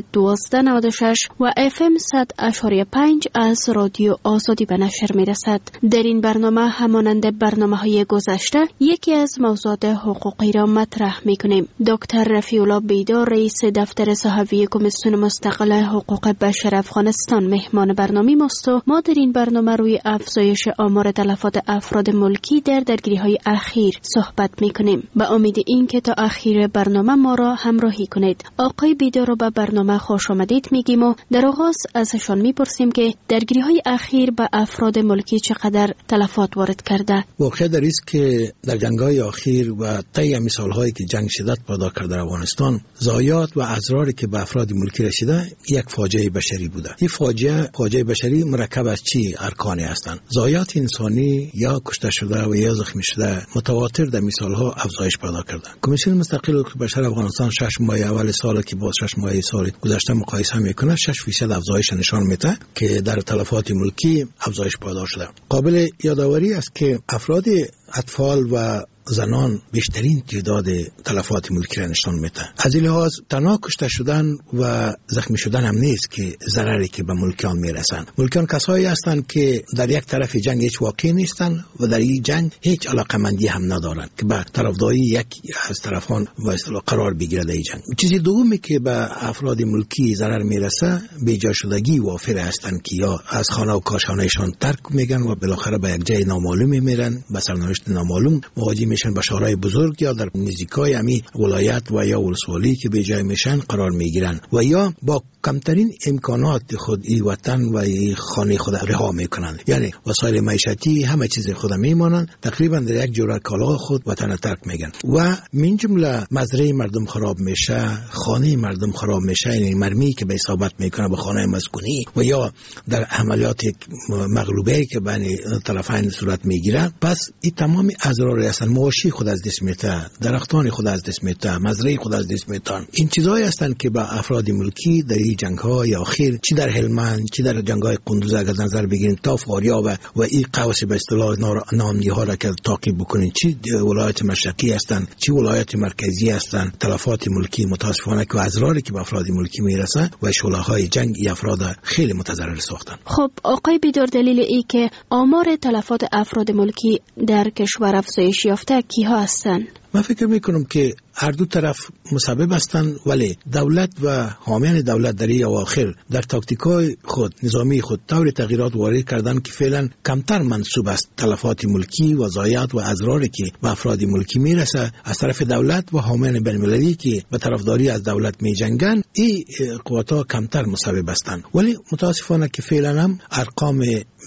1296 و FM 100.5 از رادیو آزادی به نشر می رسد. در این برنامه همانند برنامه های گذشته یکی از موضوعات حقوقی را مطرح می کنیم. دکتر رفیع الله بیدار رئیس دفتر صحوی کمیسیون مستقل حقوق بشر افغانستان مهمان برنامه ماست و ما در این برنامه روی افزایش آمار تلفات افراد ملکی در درگیری‌های اخیر صحبت می‌کنیم. به امید اینکه تا آخر برنامه ما را همراهی کنید. آقای بیدار را به برنامه خوش آمدید میگیم و در آغاز ازشان میپرسیم که درگیری‌های اخیر به افراد ملکی چقدر تلفات وارد کرده. واقع در است که در جنگ‌های اخیر و طی مثال‌هایی که جنگ شدت پیدا کرده در افغانستان، ضایعات و اضراری که به افراد ملکی رسیده یک فاجعه بشری بوده. این فاجعه بشری مرکب از چی ارکانی هستند؟ ضایعات انسانی یا کشته شده و یا زخمی شده متواتر در مثال‌ها افزایش پیدا کرده. کمیسیون مستقل حقوق بشر افغانستان 6 ماه اول سال که با 6 ماه سال گذشته مقایسه میکنه 6% افزایش نشان میده که در تلفات ملکی افزایش پیدا شده. قابل یادآوری است که افراد اطفال و زنان بیشترین تعداد تلفات ملکی را نشان میده. از این لحاظ تنها کشته شدن و زخمی شدن هم نیست که ضرری که به ملکیان میرسند. ملکیان کسایی هستند که در یک طرف جنگ هیچ واقع نیستند و در این جنگ هیچ علاقمندی هم ندارند که به طرفداری یک از طرفان و اصطلاح قرار بگیرد در این جنگ. چیزی دومی که به افراد ملکی ضرر میرسه بیجا شدگی وافر هستند که یا از خانه و کاشانهشان ترک میگن و بالاخره به یک جای نامعلومی میرن، به سرنوشت نامعلوم مواجه میشن، به شهرهای بزرگ یا در نزدیکای امی ولایت و یا ولسوالی که به جای میشن قرار میگیرن و یا با کمترین امکانات خود ای وطن و ای خانه خود رها میکنن. یعنی وسایل معیشتی همه چیز خود میمانن، تقریبا در یک جوره کالا خود وطن ترک میگن و من جمله مزرعه مردم خراب میشه، خانه مردم خراب میشه، یعنی مرمی که به اصابت میکنه به خانه مسکونی و یا در عملیات مغلوبه که بین طرفین صورت میگیره. پس این تمام اضرار هستن. مواشی خود از دست میته، درختان خود از دست میته، مزرعه خود از دست میتن. این چیزایی هستند که به افراد ملکی در این جنگ‌های اخیر، چی در هلمند، چی در جنگ‌های قندوز اگر نظر بگیرین تا فاریاب و این قوس به اصطلاح نامنی‌ها را که تعقیب بکنین، چی ولایت مشرقی هستند، چی ولایت مرکزی هستند، تلفات ملکی متاسفانه که اضراری که به افراد ملکی میرسه و شعله‌های جنگ این افراد خیلی متضرر ساختن. خب آقای بیدار، دلیل ای که آمار تلفات افراد ملکی در کشور افزایش یافته کیها هستند؟ من فکر میکنم که هر دو طرف مسبب هستند، ولی دولت و حامیان دولت در این اواخر در تاکتیکای خود نظامی خود طور تغییرات وارد کردن که فعلا کمتر منسوب است تلفات ملکی و ضایعات و اضراری که به افراد ملکی میرسه از طرف دولت و حامیان بین‌المللی که به طرفداری از دولت میجنگن. این قوت‌ها کمتر مسبب هستند، ولی متاسفانه که فعلا هم ارقام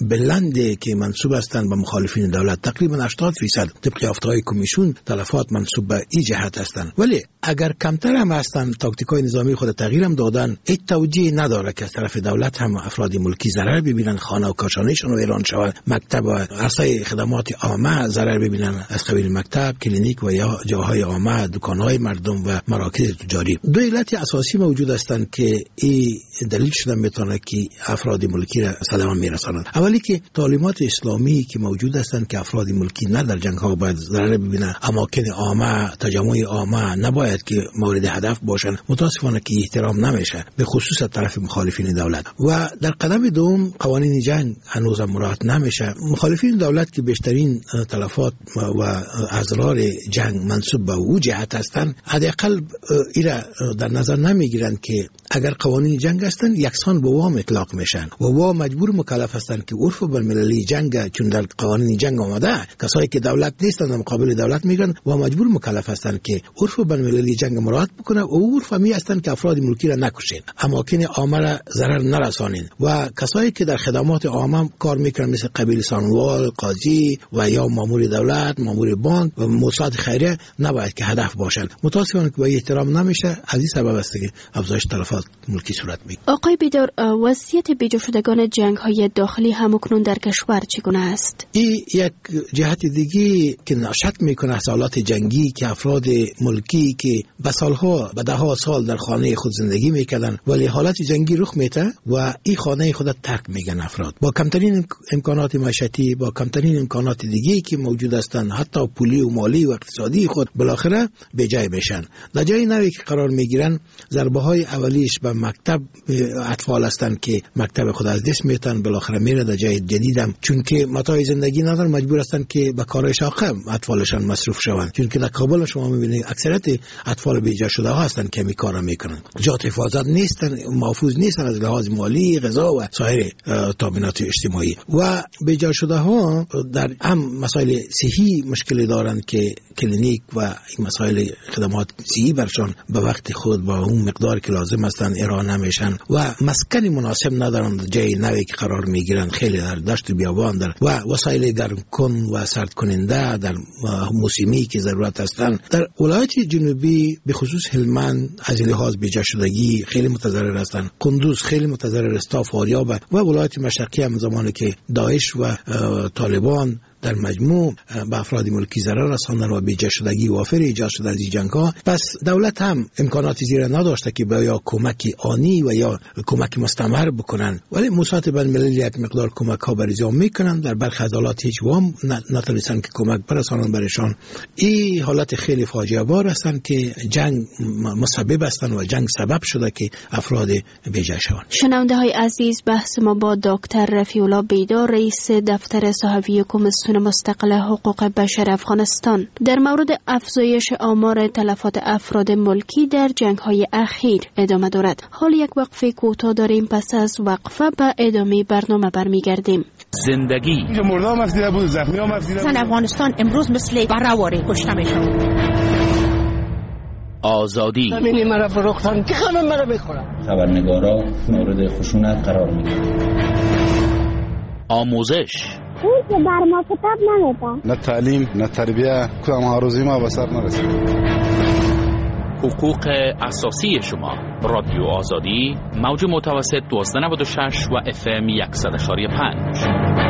بلندی که منسوب هستند به مخالفین دولت تقریبا 80% طبق یافته‌های کمیسیون تلفات منسوب به این جهت هستند. ولی اگر کمتر هم هستند، تاکتیکای نظامی خود تغییر هم دادن، هیچ توجیه نداره که از طرف دولت هم افراد ملکی ضرر ببینن، خانه و کاشانهشون ویران شود، مکتب و عرصه خدمات عامه ضرر ببینن از قبیل مکتب، کلینیک و یا جاهای عامه، دکان‌های مردم و مراکز تجاری. دو علت اساسی موجود هستند که این دلیل شدن میتونه که افراد ملکی را صدمه میرسانند. اولی که تعلیمات اسلامی که موجود هستند که افراد ملکی نه در جنگ‌ها باید ضرر ببینن، اماکن عامه، تجمع عامه نباید که مورد هدف باشن، متاسفانه که احترام نمیشه به خصوص از طرف مخالفین دولت. و در قدم دوم قوانین جنگ هنوز مراعات نمیشه. مخالفین دولت که بیشترین تلفات و اضرار جنگ منسوب به او جهت هستند، حداقل ایرا در نظر نمیگیرند که اگر قوانین جنگ هستند یکسان به وام اطلاق میشن و وا مجبور مکلف هستند که عرف بین‌المللی جنگ چون در قوانین جنگ آمده، کسایی که دولت نیستند مقابل دولت میگن و مجبور مجبور مکلف هستند که عرف بین‌المللی جنگ مراعات بکنه و عرف می هستند که افراد ملکی را نکشین، اماکن عامه را ضرر نرسانین و کسایی که در خدمات عامه کار میکنن مثل قبیل سانوال، قاضی و یا مامور دولت، مامور بانک و مؤسسات خیریه نباید که هدف باشند. متاسفانه که با احترام نمیشه، از این سبب است که افزایش تلفات ملکی صورت میگیره. آقای بیدار، وضعیت بیجا شدگان جنگ های داخلی همکنون در کشور چگونه است؟ این یک جهت دیگه که شک میکنه حالات جنگی که افراد ملکی که به سالها به دهها سال در خانه خود زندگی میکردن ولی حالت جنگی رخ میده و این خانه خود ترک میگن، افراد با کمترین امکانات معیشتی، با کمترین امکانات دیگه که موجود هستند، حتی پولی و مالی و اقتصادی خود بالاخره به جای میشن. در جای نوی که قرار میگیرن، ضربه های اولیش به مکتب اطفال هستند که مکتب خود از دست میتن، بالاخره میره در جای جدیدم چون که متاع زندگی ندارن، مجبور هستند که به کارهای شاقه اطفالشان مصروف شوند. چون که در کابل شما میبینید اکثریت اطفال بیجا شده ها هستند که می کارا میکنن، جات حفاظت نیستن، محفوظ نیستن از لحاظ مالی، غذا و سایر تامینات اجتماعی و بیجا شده ها در هم مسائل صحی مشکل دارند که کلینیک و این مسائل خدمات صحی برشان به وقت خود با اون مقدار که لازم هستن ارائه نمیشن و مسکن مناسب ندارن جای نوی که قرار میگیرن، خیلی در دشت و بیابان در و وسایل گرم کن و سرد کننده در موسمی که ضرورت هستن. در ولایت جنوبی به خصوص هلمند از لحاظ بیجا شدگی خیلی متضرر هستن، قندوز خیلی متضرر است، فاریاب و ولایت مشرقی هم زمانی که داعش و طالبان در مجموع به افراد ملکی ضرر رساندن و بیجا شدگی وافر ایجاد شده از این جنگ‌ها. پس دولت هم امکاناتی زیرا نداشته که با یا کمک آنی و یا کمک مستمر بکنن، ولی موسسات بین‌المللی یک مقدار کمک ها بریزام میکنن، در برخی حالات هیچ وام نتونستن که کمک برسانن برشان. این حالت خیلی فاجعه بار هستن که جنگ مسبب هستن و جنگ سبب شده که افراد بیجا شوند. شنونده های عزیز، بحث ما با دکتر رفیع الله بیدار، رئیس دفتر صحفی کمیسیون مستقل حقوق بشر افغانستان، در مورد افزایش آمار تلفات افراد ملکی در جنگ‌های اخیر ادامه دارد. حال یک وقفه کوتاه داریم، پس از وقفه به ادامه برنامه برمیگردیم. زندگی مردم مسئله بود، زخمی ها مسئله بود. افغانستان امروز مثل بره‌واره کشته میشود. آزادی همین مرا فروختن که همه مرا میخورن. خبرنگارا مورد خشونت قرار میگیرن. آموزش اون که بر ما کتاب نمیدن، نه تعلیم نه تربیه، کدام آرزوی ما به سر نرسید. حقوق اساسی شما. رادیو آزادی، موج متوسط 1296 و FM 100.5.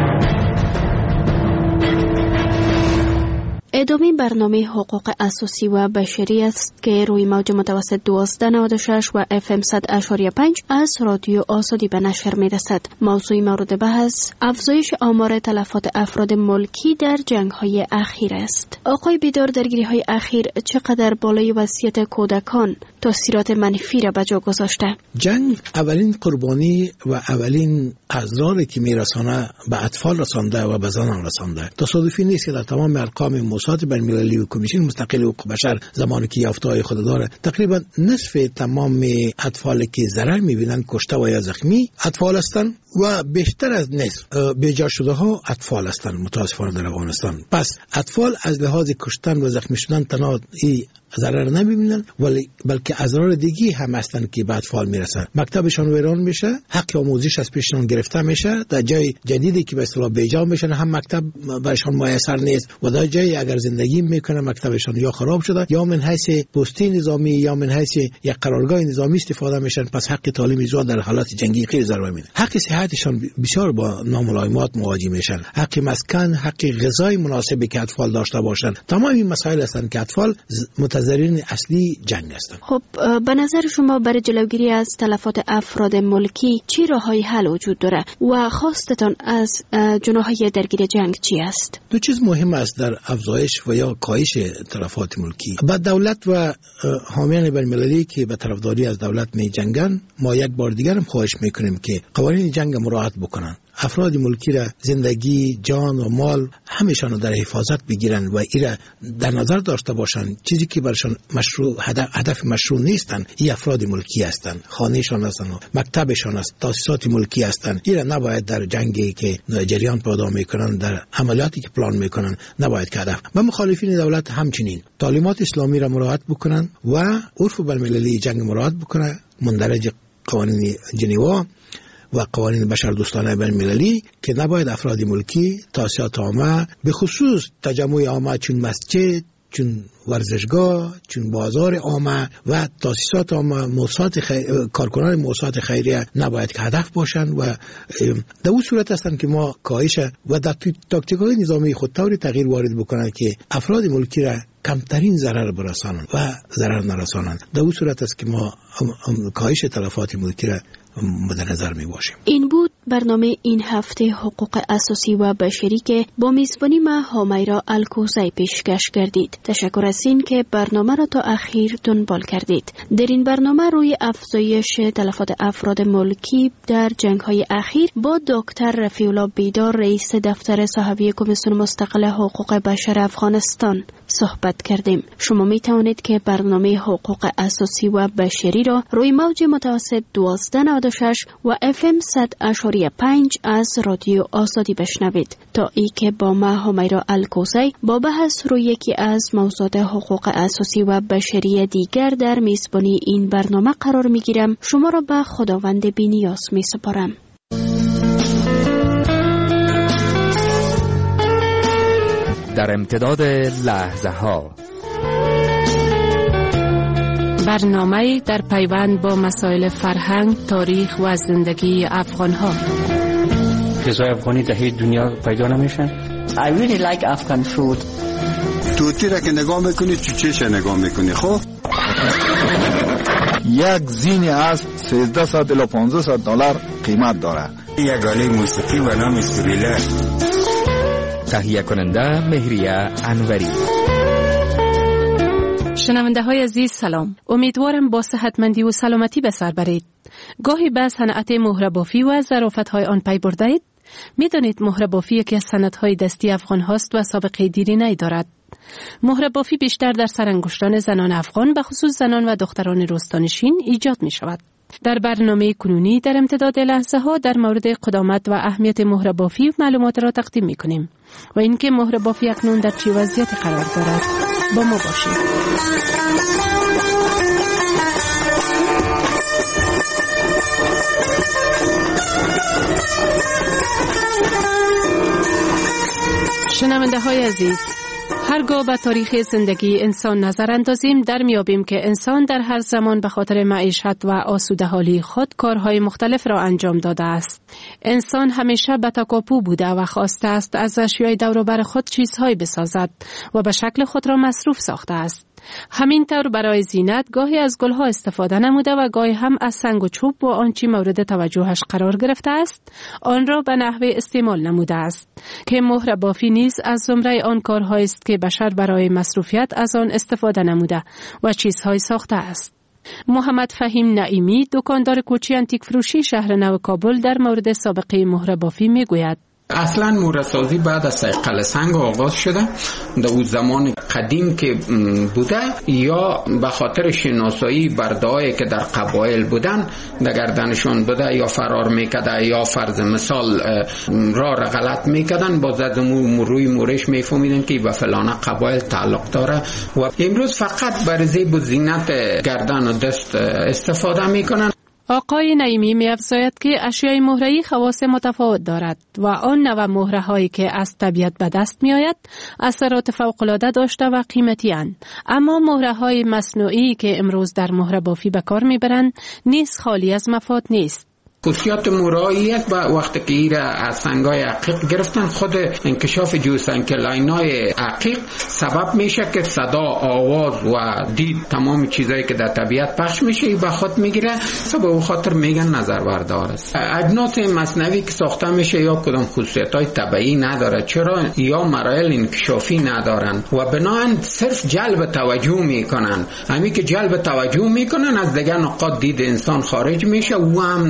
ادامه برنامه حقوق اساسی و بشری است که روی موج متوسط 1296 و FM 100.5 از رادیو آزادی به نشر می رسد. موضوع مورد بحث افزایش آمار تلفات افراد ملکی در جنگ های اخیر است. آقای بیدار، درگیری های اخیر چقدر بالای وضعیت کودکان تاثیرات منفی را به جا گذاشته؟ جنگ اولین قربانی و اولین اضراری که می رسانه به اطفال رسانده و به زنان رسانده. تصادفی نیست که در تمام ارقام موسسات بین‌المللی و کمیسیون مستقل حقوق بشر زمانی که یافته‌های خود داره، تقریبا نصف تمام اطفال که ضرر می‌بینن کشته و یا زخمی اطفال هستند و بیشتر از نصف بیجا شده ها اطفال هستند متاسفانه در افغانستان. پس اطفال از لحاظ کشتن و زخمی شدن تنها ضرر نمیبینن، ولی بلکه اضرار دیگی هم هستن که به اطفال میرسن. مکتبشان ویران میشه، حق آموزش از پیششان گرفته میشه، در جای جدیدی که به اصطلاح بیجا میشن هم مکتب برشان میسر نیست و در جای اگر زندگی میکنه مکتبشان یا خراب شده یا من حیث پستی نظامی یا من حیث یک قرارگاه نظامی استفاده میشن. پس حق تعلیم زیاد در حالات جنگی خیلی ضرر میبینه. حق صحتشان بسیار با ناملایمات مواجه میشن، حق مسکن، حق غذای مناسبی که اطفال داشته باشن. تمام این مسائل هستند که اطفال متضررین اصلی جنگ هستند. خب به نظر شما برای جلوگیری از تلفات افراد ملکی چه راههای حل وجود داره و خواستتان از جناح‌های درگیر جنگ چی است؟ دو چیز مهم است در افزایش و یا کاهش تلفات ملکی. با دولت و حامیان بین‌المللی که به طرفداری از دولت می جنگن، ما یک بار دیگر هم خواهش میکنیم که قوانین جنگ مراعات بکنن. افراد ملکی را زندگی، جان و مال همیشان در حفاظت بگیرن و ایره در نظر داشته باشن. چیزی که برشان مشروع هدف مشروع نیستن، این افراد ملکی هستن، خانهشان هستن و مکتبشان است، تاسیسات ملکی هستن. ایره نباید در جنگی که جریان پیدا میکنن، در عملیاتی که پلان میکنن نباید که هدف. و مخالفین دولت همچنین تعلیمات اسلامی را مراعات بکنن و عرف بین‌المللی جنگ مراعات بکنن، مندرج قوانین ژنوا و قوانین بشردوستانه بین‌المللی، که نباید افراد ملکی تاسیسات عامه به خصوص تجمع عامه چون مسجد، چون ورزشگاه، چون بازار عامه و تاسیسات عامه، کارکنان مؤسسات خیریه نباید که هدف باشند و در اون صورت هستند که ما کاهش و در تاکتیک‌های نظامی خود طوری تغییر وارد بکنند که افراد ملکی را کمترین ضرر برسانند و ضرر نرسانند. در اون صورت است که ما کاهش تلفات ملکی را مد نظر می باشیم. این بود برنامه این هفته حقوق اساسی و بشری که با میزبانی ما همیرا الکوزی پیشکش کردید. تشکر از این که برنامه را تا اخیر دنبال کردید. در این برنامه روی افزایش تلفات افراد ملکی در جنگ‌های اخیر با دکتر رفیع‌الله بیدار، رئیس دفتر صحوی کمیسیون مستقل حقوق بشر افغانستان صحبت کردیم. شما می توانید که برنامه حقوق اساسی و بشری را روی موج متوسط 1296 و FM 100.5 از رادیو آزادی بشنوید. تا ای که با ما همیرا الکوزی با بحث روی یکی از موضوعات حقوق اساسی و بشری دیگر در میزبانی این برنامه قرار می گیرم، شما را به خداوند بی‌نیاز می سپارم. در امتداد لحظه ها، برنامه در پیوند با مسائل فرهنگ، تاریخ و زندگی افغان‌ها. غذای افغانی در هیچ دنیا پیدا نمیشن. I really like Afghan food. توتی را که نگاه میکنی تو چش نگاه میکنی. خب یک زین اسب 1300 الی 1500 دلار قیمت داره. یک آله موسیقی و نام سوریله. تهیه کننده مهریه انوری. شنونده های عزیز سلام. امیدوارم با صحتمندی و سلامتی به سر برید. گاهی به صنعت مهره بافی و ظرافت های آن پی برده اید؟ میدانید مهره بافی یکی از صنعت های دستی افغان هاست و سابقه دیرینه‌ای دارد. مهره بافی بیشتر در سرانگشتان زنان افغان، به خصوص زنان و دختران روستانشین ایجاد می شود. در برنامه کنونی در امتداد لحظه ها در مورد قدامت و اهمیت مهره بافی معلومات را تقدیم می کنیم و اینکه مهره بافی اکنون در چه وضعیتی قرار دارد. با ما باشید. شنونده های عزیز، هرگاه به تاریخ زندگی انسان نظر اندازیم در میابیم که انسان در هر زمان به خاطر معیشت و آسوده حالی خود کارهای مختلف را انجام داده است. انسان همیشه به تکاپو بوده و خواسته است از اشیای دور و بر خود چیزهایی بسازد و به شکل خود را مصروف ساخته است. همین طور برای زینت گاهی از گلها استفاده نموده و گاهی هم از سنگ و چوب و آنچه مورد توجهش قرار گرفته است آن را به نحوه استعمال نموده است که مهره بافی نیز از زمره آن کارهایی است که بشر برای مصروفیت از آن استفاده نموده و چیزهای ساخته است. محمد فهیم نعیمی، دکاندار کوچی انتیک فروشی شهر نو کابل، در مورد سابقه مهره بافی میگوید: اصلا مهره سازی بعد از صیقل سنگ آغاز شده. در اون زمان قدیم که بوده یا به خاطر شناسایی برده‌ای که در قبایل بودن در گردنشون بوده یا فرار میکرده یا فرض مثال راه را غلط میکردن، باز از روی مورش میفهمیدن که به فلانه قبایل تعلق داره و امروز فقط برای زیب و زینت گردن و دست استفاده میکنن. آقای نعیمی می‌افزاید که اشیای مهره‌ای خواص متفاوت دارد و آن نوع مهره‌هایی که از طبیعت به دست می‌آید اثرات فوق‌العاده داشته و قیمتی اند، اما مهره‌های مصنوعی که امروز در مهره بافی به کار می‌برند نیز خالی از مفاد نیست. خصوصیات مهره‌ایت و وقتی که ایره از سنگای عقیق گرفتن، خود انکشاف جوسنکلاینای عقیق سبب میشه که صدا، آواز و دید، تمام چیزایی که در طبیعت پخش میشه به خود میگیره، سبب او خاطر میگن نظر بردار است. اجناس مصنوعی که ساخته میشه یا کدام خصوصیت‌های طبیعی نداره، چرا یا مراحل انکشافی ندارن و بنابراین صرف جلب توجه میکنن. همین که جلب توجه میکنن از دیگر نقاط دید انسان خارج میشه و هم نظر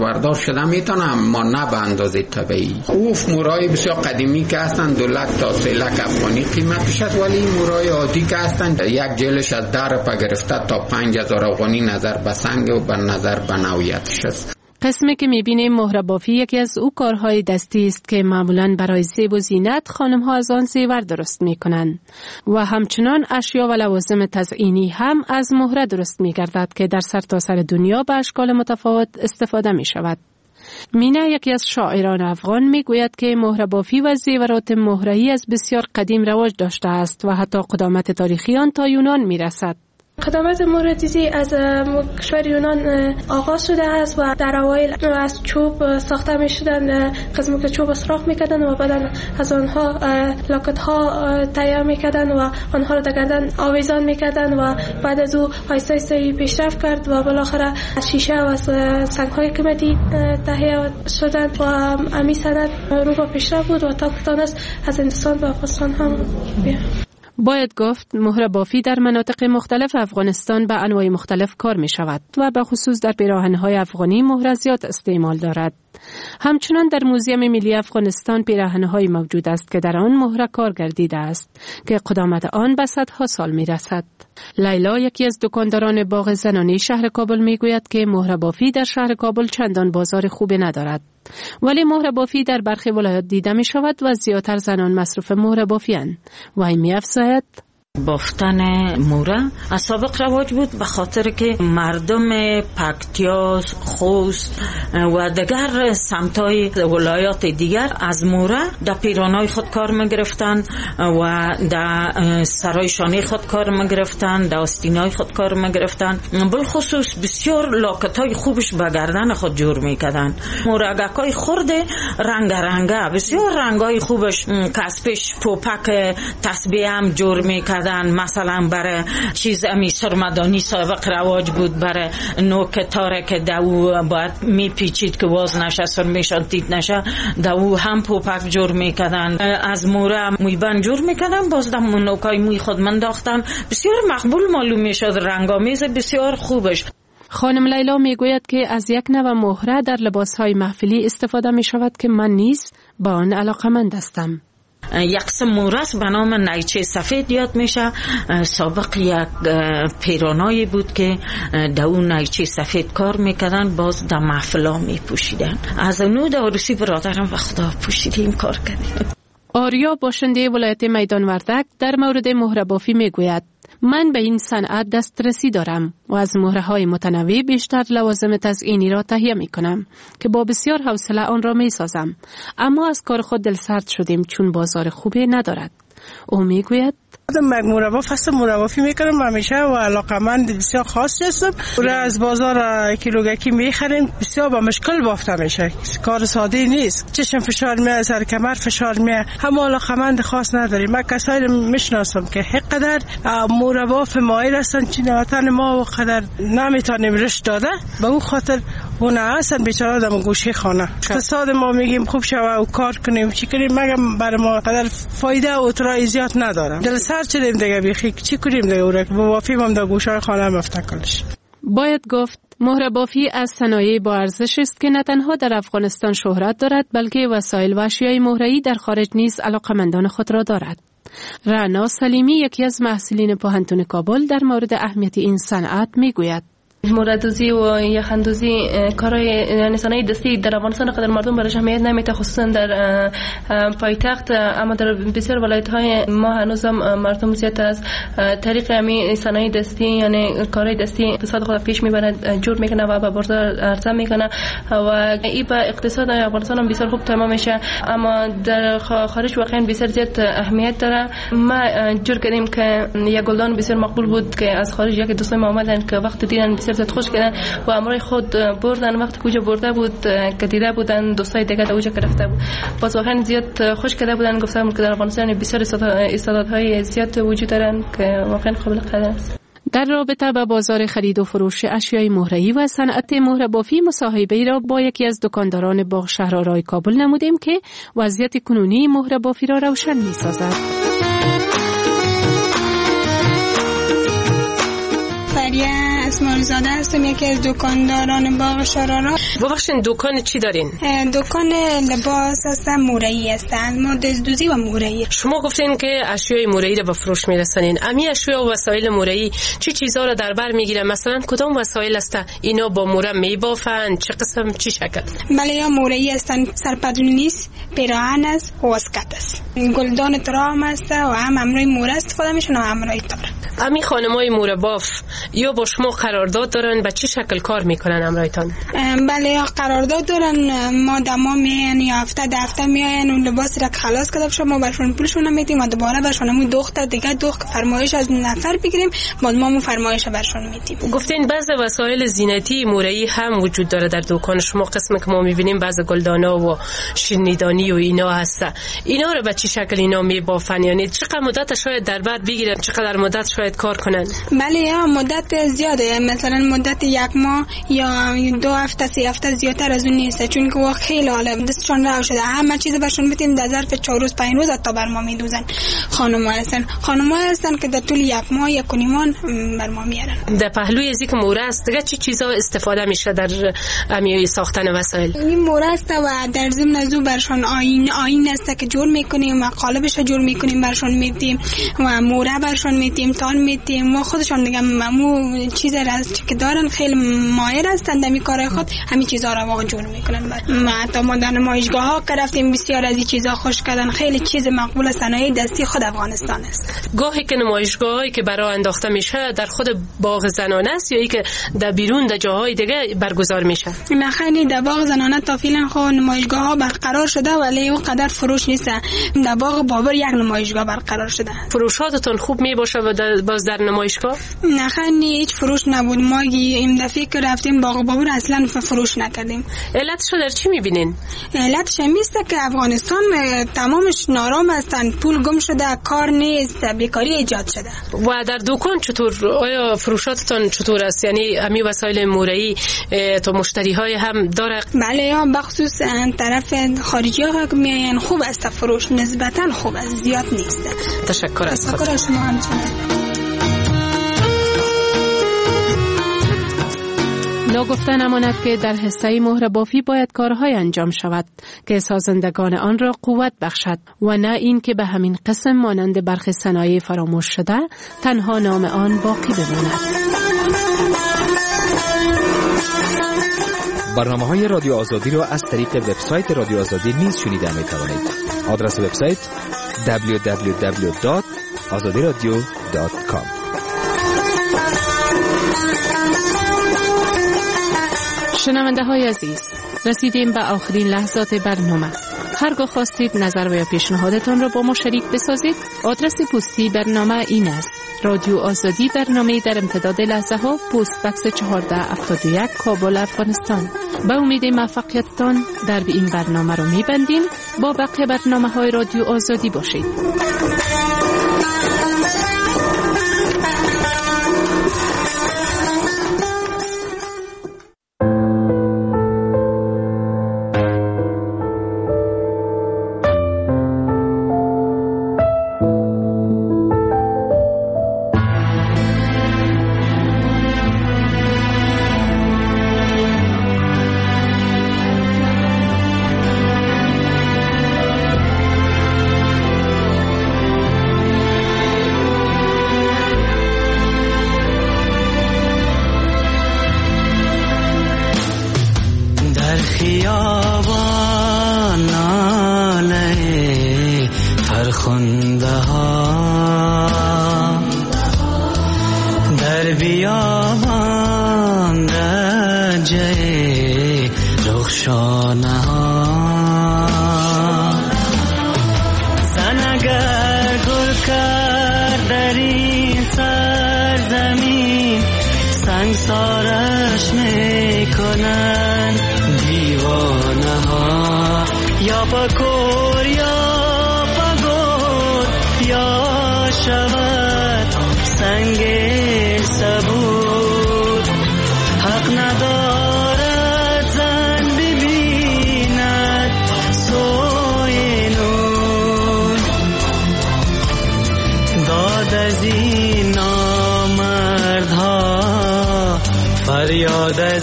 بردار شده میتونه، اما نه به اندازه طبیعی. اوف مورای بسیار قدیمی که هستن 2 لک تا 3 لک افغانی قیمتش است، ولی مورای عادی که هستن یک جلش از 10 روپیه گرفته تا 5000 افغانی نظر به سنگ و به نظر به نوعیتش است. قسمی که می‌بینیم مهره بافی یکی از او کارهای دستی است که معمولاً برای زیب و زینت خانم‌ها از آن زیور درست می‌کنند و همچنان اشیا و لوازم تزئینی هم از مهره درست می‌گردد که در سرتاسر دنیا به اشکال متفاوت استفاده می‌شود. مینا یکی از شاعران افغان میگوید که مهره بافی و زیورات مهره‌ای از بسیار قدیم رواج داشته است و حتی قدامت تاریخی آن تا یونان می‌رسد. قدامت مهره‌دوزی از کشور یونان آغاز شده است و در اوایل از چوب ساخته می شدند، قسمی که چوب سراخ می کردند و بعد از آنها لاکت ها تیار می کردند و آنها را در گردن آویزان می کردند و بعد از او آیسته آیسته پیشرفت کرد و بالاخره از شیشه و سنگ های قیمتی تهیه شدند و امی سند رو با پیشرفت بود و تا که تانست از هندوستان و افغانستان هم بیاد. باید گفت مهره بافی در مناطق مختلف افغانستان به انواع مختلف کار می شود و به خصوص در پیراهن‌های افغانی مهره زیاد استعمال دارد. همچنان در موزیم ملی افغانستان پیراهن‌هایی موجود است که در آن مهره کار گردیده است که قدامت آن به صدها سال می رسد. لیلا یکی از دکانداران باغ زنانی شهر کابل می گوید که مهره بافی در شهر کابل چندان بازار خوبی ندارد، ولی مهره بافی در برخی ولایات دیده می شود و زیادتر زنان مصروف مهره بافی اند. و می افزاید بافتن مهره از سابق رواج بود به خاطر که مردم پکتیا، خوست و دیگر سمتای ولایات دیگر از مهره در پیرانای خود کار می‌گرفتند و در سرای شانه خود کار می‌گرفتند، در آستینای خود کار می‌گرفتند. بالخصوص بسیار لاکت‌های خوبش به گردن خود جور می‌کردند. مهره‌گکای خورده رنگ رنگه بسیار رنگای خوبش کسبش پوپک تسبیح هم جور می‌کردند. مثلا برای چیز امی سرمدانی سابق رواج بود، برای نوک تاره که دو باید میپیچید که باز نشه سر میشانتید نشه، دو هم پوپک جور میکردن، از موره مویبن جور میکردن، باز در نوکای موی خود منداختن. بسیار مقبول معلوم میشد، رنگامیز بسیار خوبش. خانم لیلا میگوید که از یک نوع مهره در لباسهای محفلی استفاده میشود که من نیز با آن علاقه‌مند هستم. یک قسم مورس به نام نیچه سفید یاد میشه. سابق یک پیرانایی بود که در اون نیچه سفید کار میکردن، باز در محفلا میپوشیدن. از اونو در عروسی برادرم و خدا پوشیدیم کار کردیم. آریا باشنده ولایت میدان وردک در مورد مهره بافی میگوید من به این صنعت دسترسی دارم و از مهره‌های متنوع بیشتر لوازم تزئینی را تهیه می‌کنم که با بسیار حوصله آن را می‌سازم، اما از کار خود دلسرد شدیم چون بازار خوبی ندارد. او میگوید من مهره فصل مهره بافی میکنم همیشه و علاقمند بسیار خاص هستم. را از بازار کیلوگکی میخریم، بسیار با مشکل بافته میشه، کار ساده نیست. چشم فشار میاد، سر کمر فشار میاد، هم علاقمند خاص نداریم. من کسایی میشناسم که حقدر مهره باف مایل هستن، چین وطن ما و قدر نمیتونیم رشد داده، به اون خاطر اون هستن بیچاره در گوشه خانه. اقتصاد ما میگیم خوب شوه و کار کنیم چی کنیم، مگم برای ما قدر فایده و اترای زیاد نداره. دل سر چلیم دیگه بیخی چی کنیم دیگه، اون که بافیم هم در گوشه خانه مفتکلش. باید گفت مهره بافی از صنایع با ارزش است که نه تنها در افغانستان شهرت دارد بلکه وسایل و اشیای مهره‌ای در خارج نیز علاقمندان خود را دارد. رعنا سلیمی یکی از محصلین پوهنتون کابل در مورد اهمیت این صنعت میگوید مهره‌دوزی و یخندوزی کارهای یعنی صنایع دستی در افغانستان قدر مردم برایش اهمیت نمیده، خصوصا در پایتخت، اما در بسیار ولایت‌های ما هنوزم مردم زیاد از طریق همین صنایع دستی یعنی کارهای دستی اقتصاد خود پیش میبرند، جور میکنه و به بازار عرضه میکنه و این به اقتصاد افغانستان هم بسیار خوب تمام میشه. اما در خارج واقعا بسیار زیاد اهمیت داره. ما جور کردیم که یک گلدان بسیار مقبول بود که از خارج یک دوستان ما اومدن که وقت دیدن بسیار خوش کردن و امروز خود بردن، وقتی کجا برده بود که دیده بودن دوستای دیگه در اونجا گرفته بود، باز واقعا زیاد خوش کرده بودن. گفتم که در افغانستان بسیار استعدادهای زیاد وجود دارن که واقعا قابل قدر است. در رابطه با بازار خرید و فروش اشیای مهره‌ای و صنعت مهره بافی مصاحبه‌ای را با یکی از دکانداران باغ شهرآرای کابل نمودیم که وضعیت کنونی مهره بافی را روشن می‌سازد. فریا اسماعیل زاده هستم، یکی از دکانداران باغ شرارا. ببخشید دکان چی دارین؟ دکان لباس هستم، مورایی هستن، ما دزدوزی و مورایی. شما گفتین که اشیای مورایی رو به فروش میرسونین. امی اشیا و وسایل مورایی چه چیزا رو در بر میگیره؟ مثلا کدام وسایل است اینا با موره میبافن؟ چه قسم چی شکل؟ بله یا مورایی هستن، سرپدون نیست، پیراهن است و اسکت است. گلدان ترام است و هم امروی موره استفاده میشن و امروی تار. امی خانمای موره باف یا با شما قرارداد دارن؟ به چه شکل کار میکنن امرایتان؟ بله یا قرارداد دارن، ما دما میان یا هفته میاین اون لباس را خلاص کرده بشه ما برشون پولشون میدیم و دوباره برشون همون دختر دیگه فرمایش از نفر بگیریم بعد ما اون فرمایش برشون میدیم. گفتین بعضی وسایل زینتی مورایی هم وجود داره در دکان شما، قسمی که ما میبینیم بعضی گلدانا و شیرینیدانی و اینا هست. اینا رو به چه شکل اینا میبافن؟ یعنی چقدر مدت شاید در بعد بگیرن، چقدر مدت شاید کار کنن؟ بله یا مدت زیاده، مثلا مدت یک ماه یا 2 هفته 3 هفته زیادتر از اون نیست، چون که وقت خیلی حالا دستشون راه شده، همه چیز برشون میتیم در ظرف 4 روز 5 روز تا بر ما میدوزن. خانم‌ها هستن که در طول 1 ماه 1 ماه بر ما میارن. در پهلوی ازی که موره است دیگه چی چیزا استفاده میشه در امیای ساختن وسایل؟ این موره است و در ضمن از اون برشون آیین است که جور میکنیم و قالبش جور میکنیم برشون میدیم و موره برشون میدیم، تان میدیم و خودشون دیگه ممو چیز راست که دارن خیلی ماهر هستن در کار خود همین چیزا رو واقعا جور میکنن. ما حتی ما در نمایشگاه‌ها رفتیم بسیار از این چیزا خوش کردن، خیلی چیز مقبول صنایع دستی خود افغانستان است. گاهی که نمایشگاهایی که برای انداخته میشه در خود باغ زنانه است یا ای که در بیرون در جاهای دیگه برگزار میشه؟ نه خیلی در باغ زنانه تا فعلا خود نمایشگاه‌ها برقرار شده ولی اون قدر فروش نیست. در باغ بابر یک نمایشگاه برقرار شده. فروشاتتون خوب میباشه و باز در نمایشگاه؟ نه خیلی هیچ فروش نبود. ما این دفعه که رفتیم باغ بابر اصلا فروش نکردیم. علتش در چی میبینین؟ علتش میسته که افغانستان تمامش نارام هستن، پول گم شده، کار نیست، بیکاری ایجاد شده. و در دکان چطور؟ آیا فروشاتتون چطور است؟ یعنی امی وسایل مورایی تو مشتری های هم داره؟ بله یا بخصوص طرف خارجی ها که میاین خوب است فروش، نسبتا خوب است، زیاد نیست. تشکر از خود. تشکر از شما همچنین. ناگفته نماند که در حصه مهر بافی باید کارهای انجام شود که سازندگان آن را قوت بخشد و نه این که به همین قسم مانند برخی صنایع فراموش شده تنها نام آن باقی بماند. برنامه‌های رادیو آزادی را از طریق وبسایت رادیو آزادی نیز شنیده می‌توانید. آدرس وبسایت www.azadiradio.com. شنونده های عزیز، رسیدیم به آخرین لحظات برنامه. هرگاه خواستید نظر و یا پیشنهادتان را با ما شریک بسازید، آدرس پستی برنامه این است: رادیو آزادی، برنامه در امتداد لحظه ها، پست بکس 1471 کابل، افغانستان. به امید موفقیتتان در این برنامه رو میبندیم. با بقیه برنامه های رادیو آزادی باشید.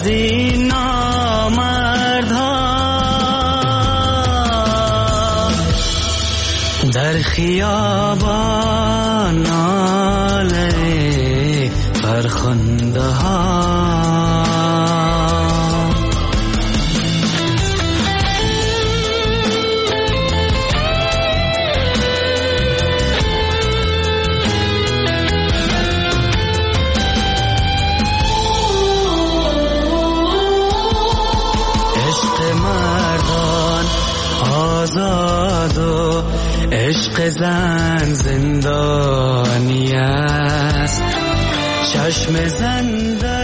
از این نامردها در خیابان ناله فرخنده ها آزاد و عشق زن زندانی است چشم زنده